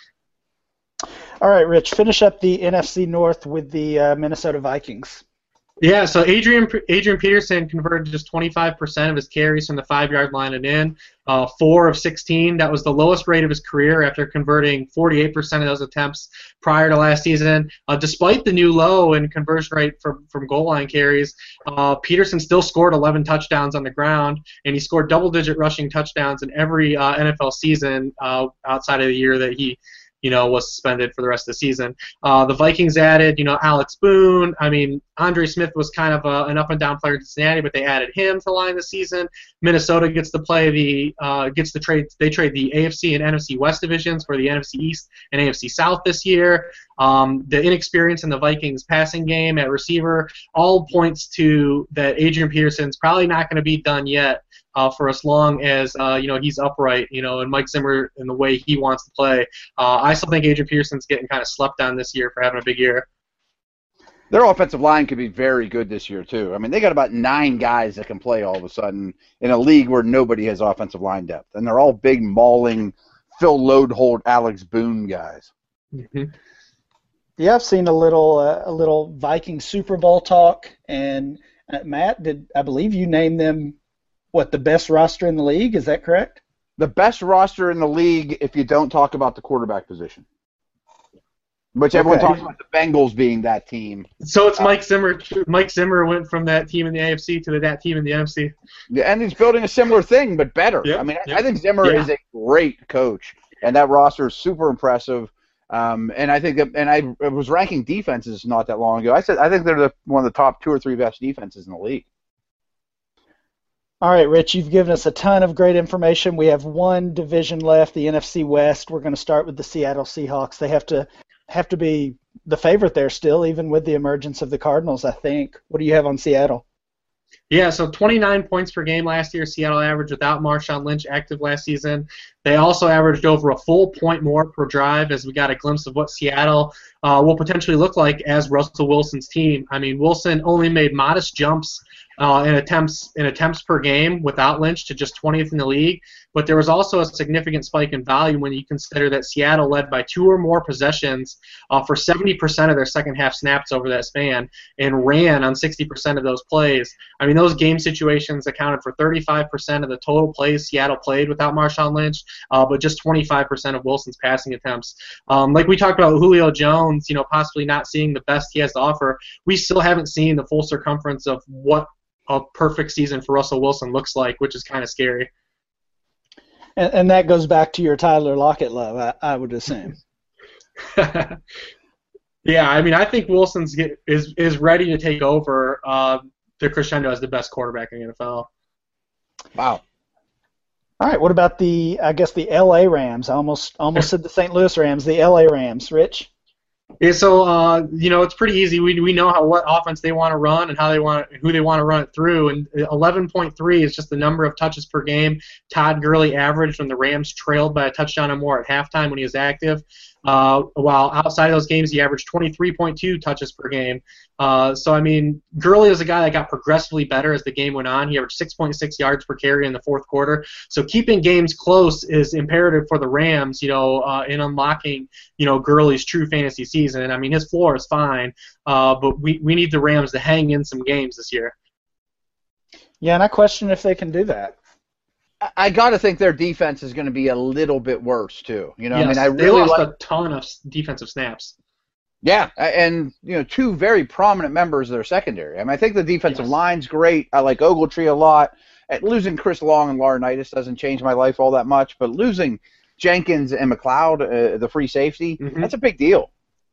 All right, Rich, finish up the N F C North with the uh, Minnesota Vikings. Yeah, so Adrian Adrian Peterson converted just twenty-five percent of his carries from the five-yard line and in, uh, four of sixteen. That was the lowest rate of his career after converting forty-eight percent of those attempts prior to last season. Uh, despite the new low in conversion rate from, from goal line carries, uh, Peterson still scored eleven touchdowns on the ground, and he scored double-digit rushing touchdowns in every uh, N F L season uh, outside of the year that he you know, was suspended for the rest of the season. Uh, the Vikings added, you know, Alex Boone. I mean, Andre Smith was kind of a, an up-and-down player in Cincinnati, but they added him to line this season. Minnesota gets to play the uh, gets to trade. They trade the A F C and N F C West divisions for the N F C East and A F C South this year. Um, the inexperience in the Vikings passing game at receiver all points to that Adrian Peterson's probably not going to be done yet. Uh, for as long as uh, you know he's upright, you know, and Mike Zimmer in the way he wants to play. Uh, I still think Adrian Peterson's getting kind of slept on this year for having a big year. Their offensive line could be very good this year too. I mean, they got about nine guys that can play all of a sudden in a league where nobody has offensive line depth, and they're all big, mauling, Phil Lodehold, Alex Boone guys. Mm-hmm. Yeah, I've seen a little uh, a little Viking Super Bowl talk, and uh, Matt, did I believe you named them? What, the best roster in the league? Is that correct? The best roster in the league if you don't talk about the quarterback position. Which everyone Okay. talks about the Bengals being that team. So it's Mike Zimmer. Mike Zimmer went from that team in the A F C to the, that team in the N F C. Yeah, and he's building a similar thing, but better. Yep, I mean, yep. I think Zimmer Yeah. is a great coach, and that roster is super impressive. Um, and I think, that, and I was ranking defenses not that long ago. I said I think they're the, one of the top two or three best defenses in the league. All right, Rich, you've given us a ton of great information. We have one division left, the N F C West. We're going to start with the Seattle Seahawks. They have to have to be the favorite there still, even with the emergence of the Cardinals, I think. What do you have on Seattle? Yeah, so twenty-nine points per game last year. Seattle averaged without Marshawn Lynch active last season. They also averaged over a full point more per drive as we got a glimpse of what Seattle uh, will potentially look like as Russell Wilson's team. I mean, Wilson only made modest jumps uh, in attempts in attempts per game without Lynch to just twentieth in the league, but there was also a significant spike in volume when you consider that Seattle led by two or more possessions uh, for seventy percent of their second half snaps over that span and ran on sixty percent of those plays. I mean, those game situations accounted for thirty-five percent of the total plays Seattle played without Marshawn Lynch, uh, but just twenty-five percent of Wilson's passing attempts. Um, like we talked about Julio Jones, you know, possibly not seeing the best he has to offer, we still haven't seen the full circumference of what a perfect season for Russell Wilson looks like, which is kind of scary. And, and that goes back to your Tyler Lockett love, I, I would assume. Yeah, I mean, I think Wilson's get, is is ready to take over uh, the crescendo as the best quarterback in the N F L. Wow. All right, what about the, I guess, the L A Rams? I almost almost said the Saint Louis Rams, the L A Rams. Rich? Yeah, so uh, you know, it's pretty easy. We we know how what offense they want to run and how they want who they want to run it through. And eleven point three is just the number of touches per game Todd Gurley averaged when the Rams trailed by a touchdown or more at halftime when he was active. Uh, while outside of those games, he averaged twenty-three point two touches per game. Uh, so, I mean, Gurley was a guy that got progressively better as the game went on. He averaged six point six yards per carry in the fourth quarter. So keeping games close is imperative for the Rams, you know, uh, in unlocking, you know, Gurley's true fantasy season. I mean, his floor is fine, uh, but we, we need the Rams to hang in some games this year. Yeah, and I question if they can do that. I got to think their defense is going to be a little bit worse too. You know, Yes, I mean, I they really lost like. a ton of s- defensive snaps. Yeah, and you know, two very prominent members of their secondary. I mean, I think the defensive Yes. line's great. I like Ogletree a lot. At losing Chris Long and Laurinaitis doesn't change my life all that much, but losing Jenkins and McLeod, uh, the free safety, Mhm. that's a big deal.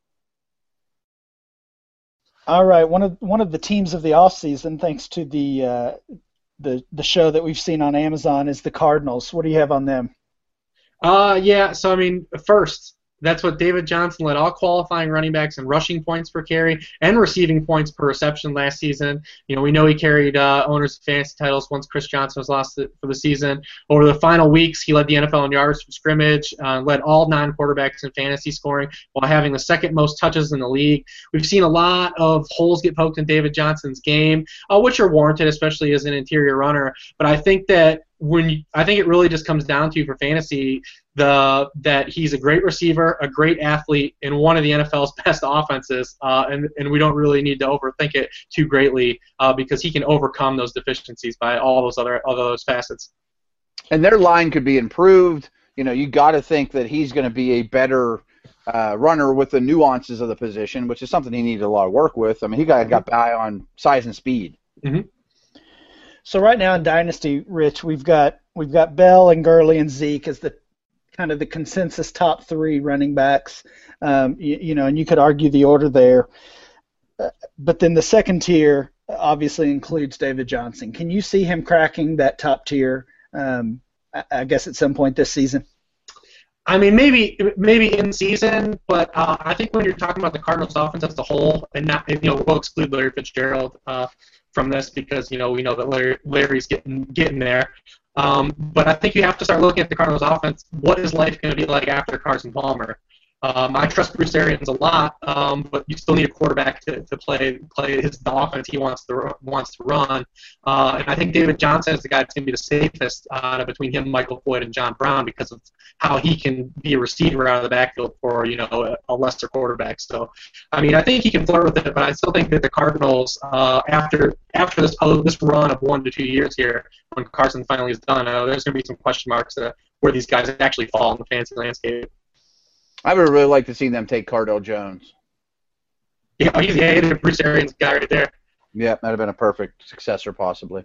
All right, one of one of the teams of the offseason, thanks to the uh, the the show that we've seen on Amazon, is the Cardinals. What do you have on them? Uh, yeah, so I mean, first, that's what David Johnson led all qualifying running backs in rushing points per carry and receiving points per reception last season. You know, we know he carried uh, owners of fantasy titles once Chris Johnson was lost for the season. Over the final weeks, he led the N F L in yards from scrimmage, uh, led all non-quarterbacks in fantasy scoring while having the second most touches in the league. We've seen a lot of holes get poked in David Johnson's game, uh, which are warranted, especially as an interior runner. But I think that when you, I think it really just comes down to for fantasy the that he's a great receiver, a great athlete, and one of the N F L's best offenses, uh, and and we don't really need to overthink it too greatly uh, because he can overcome those deficiencies by all those other all those facets. And their line could be improved. You know, you got to think that he's going to be a better uh, runner with the nuances of the position, which is something he needed a lot of work with. I mean, he got got by on size and speed. Mm-hmm. So right now in Dynasty, Rich, we've got we've got Bell and Gurley and Zeke as the kind of the consensus top three running backs. Um, you, you know, and you could argue the order there. Uh, but then the second tier obviously includes David Johnson. Can you see him cracking that top tier? Um, I, I guess at some point this season. I mean, maybe maybe in season, but uh, I think when you're talking about the Cardinals' offense as a whole, and not you know we'll exclude Larry Fitzgerald uh, from this because you know we know that Larry, Larry's getting getting there. Um, but I think you have to start looking at the Cardinals' offense. What is life going to be like after Carson Palmer? Um, I trust Bruce Arians a lot, um, but you still need a quarterback to, to play play his the offense he wants to wants to run. Uh, and I think David Johnson is the guy that's going to be the safest uh, between him, Michael Floyd, and John Brown because of how he can be a receiver out of the backfield for you know a, a lesser quarterback. So, I mean, I think he can flirt with it, but I still think that the Cardinals, uh, after after this uh, this run of one to two years here, when Carson finally is done, uh, there's going to be some question marks uh, where these guys actually fall in the fantasy landscape. I would really like to see them take Cardell Jones. Yeah, he's yeah, he's a Bruce Arians guy right there. Yeah, that'd have been a perfect successor, possibly.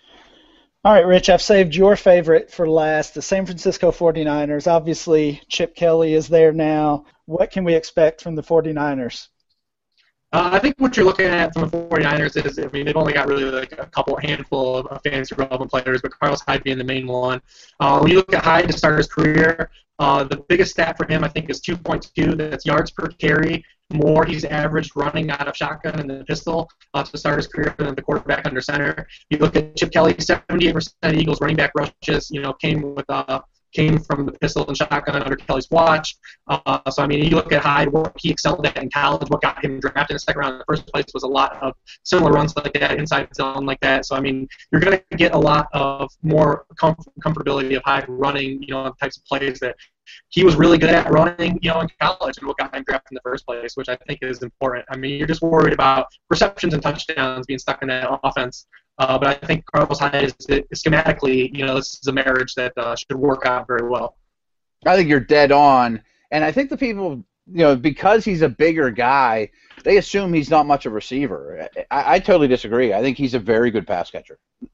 All right, Rich, I've saved your favorite for last, the San Francisco forty-niners. Obviously, Chip Kelly is there now. What can we expect from the forty-niners? Uh, I think what you're looking at from the forty-niners is, I mean, they've only got really like a couple handful of, of fantasy relevant players, but Carlos Hyde being the main one. Uh, when you look at Hyde to start his career, uh, the biggest stat for him, I think, is two point two. That's yards per carry more he's averaged running out of shotgun and the pistol uh, to start his career than the quarterback under center. You look at Chip Kelly, seventy-eight percent of Eagles running back rushes, you know, came with uh, came from the pistol and shotgun under Kelly's watch. Uh, so, I mean, you look at Hyde, what he excelled at in college, what got him drafted in the second round in the first place was a lot of similar runs like that, inside zone like that. So, I mean, you're going to get a lot of more comf- comfortability of Hyde running, you know, the types of plays that he was really good at running, you know, in college and what got him drafted in the first place, which I think is important. I mean, you're just worried about receptions and touchdowns being stuck in that offense. Uh, but I think Carlos Hyde is, is schematically, you know, this is a marriage that uh, should work out very well. I think you're dead on. And I think the people, you know, because he's a bigger guy, they assume he's not much of a receiver. I, I totally disagree. I think he's a very good pass catcher.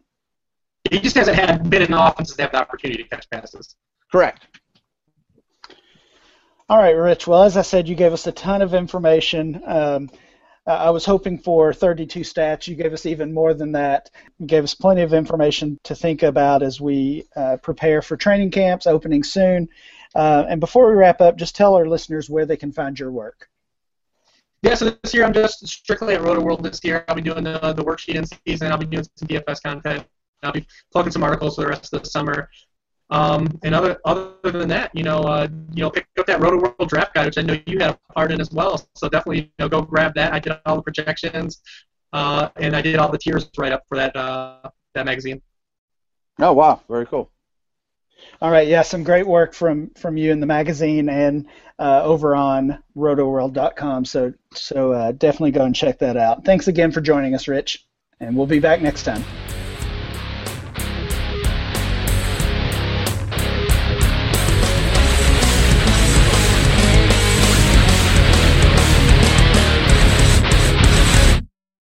He just hasn't had been in offenses that have the opportunity to catch passes. Correct. All right, Rich. Well, as I said, you gave us a ton of information. Um, Uh, I was hoping for thirty-two stats. You gave us even more than that. You gave us plenty of information to think about as we uh, prepare for training camps opening soon. Uh, and before we wrap up, just tell our listeners where they can find your work. Yeah, so this year I'm just strictly at Roto World this year. I'll be doing the, the worksheet in season. I'll be doing some D F S content. I'll be plugging some articles for the rest of the summer. Um, and other other than that, you know, uh, you know, pick up that Roto World draft guide, which I know you had a part in as well. So definitely, you know, go grab that. I did all the projections, uh, and I did all the tiers right up for that uh, that magazine. Oh wow, very cool. All right, yeah, some great work from, from you in the magazine and uh, over on roto world dot com. So so uh, definitely go and check that out. Thanks again for joining us, Rich, and we'll be back next time.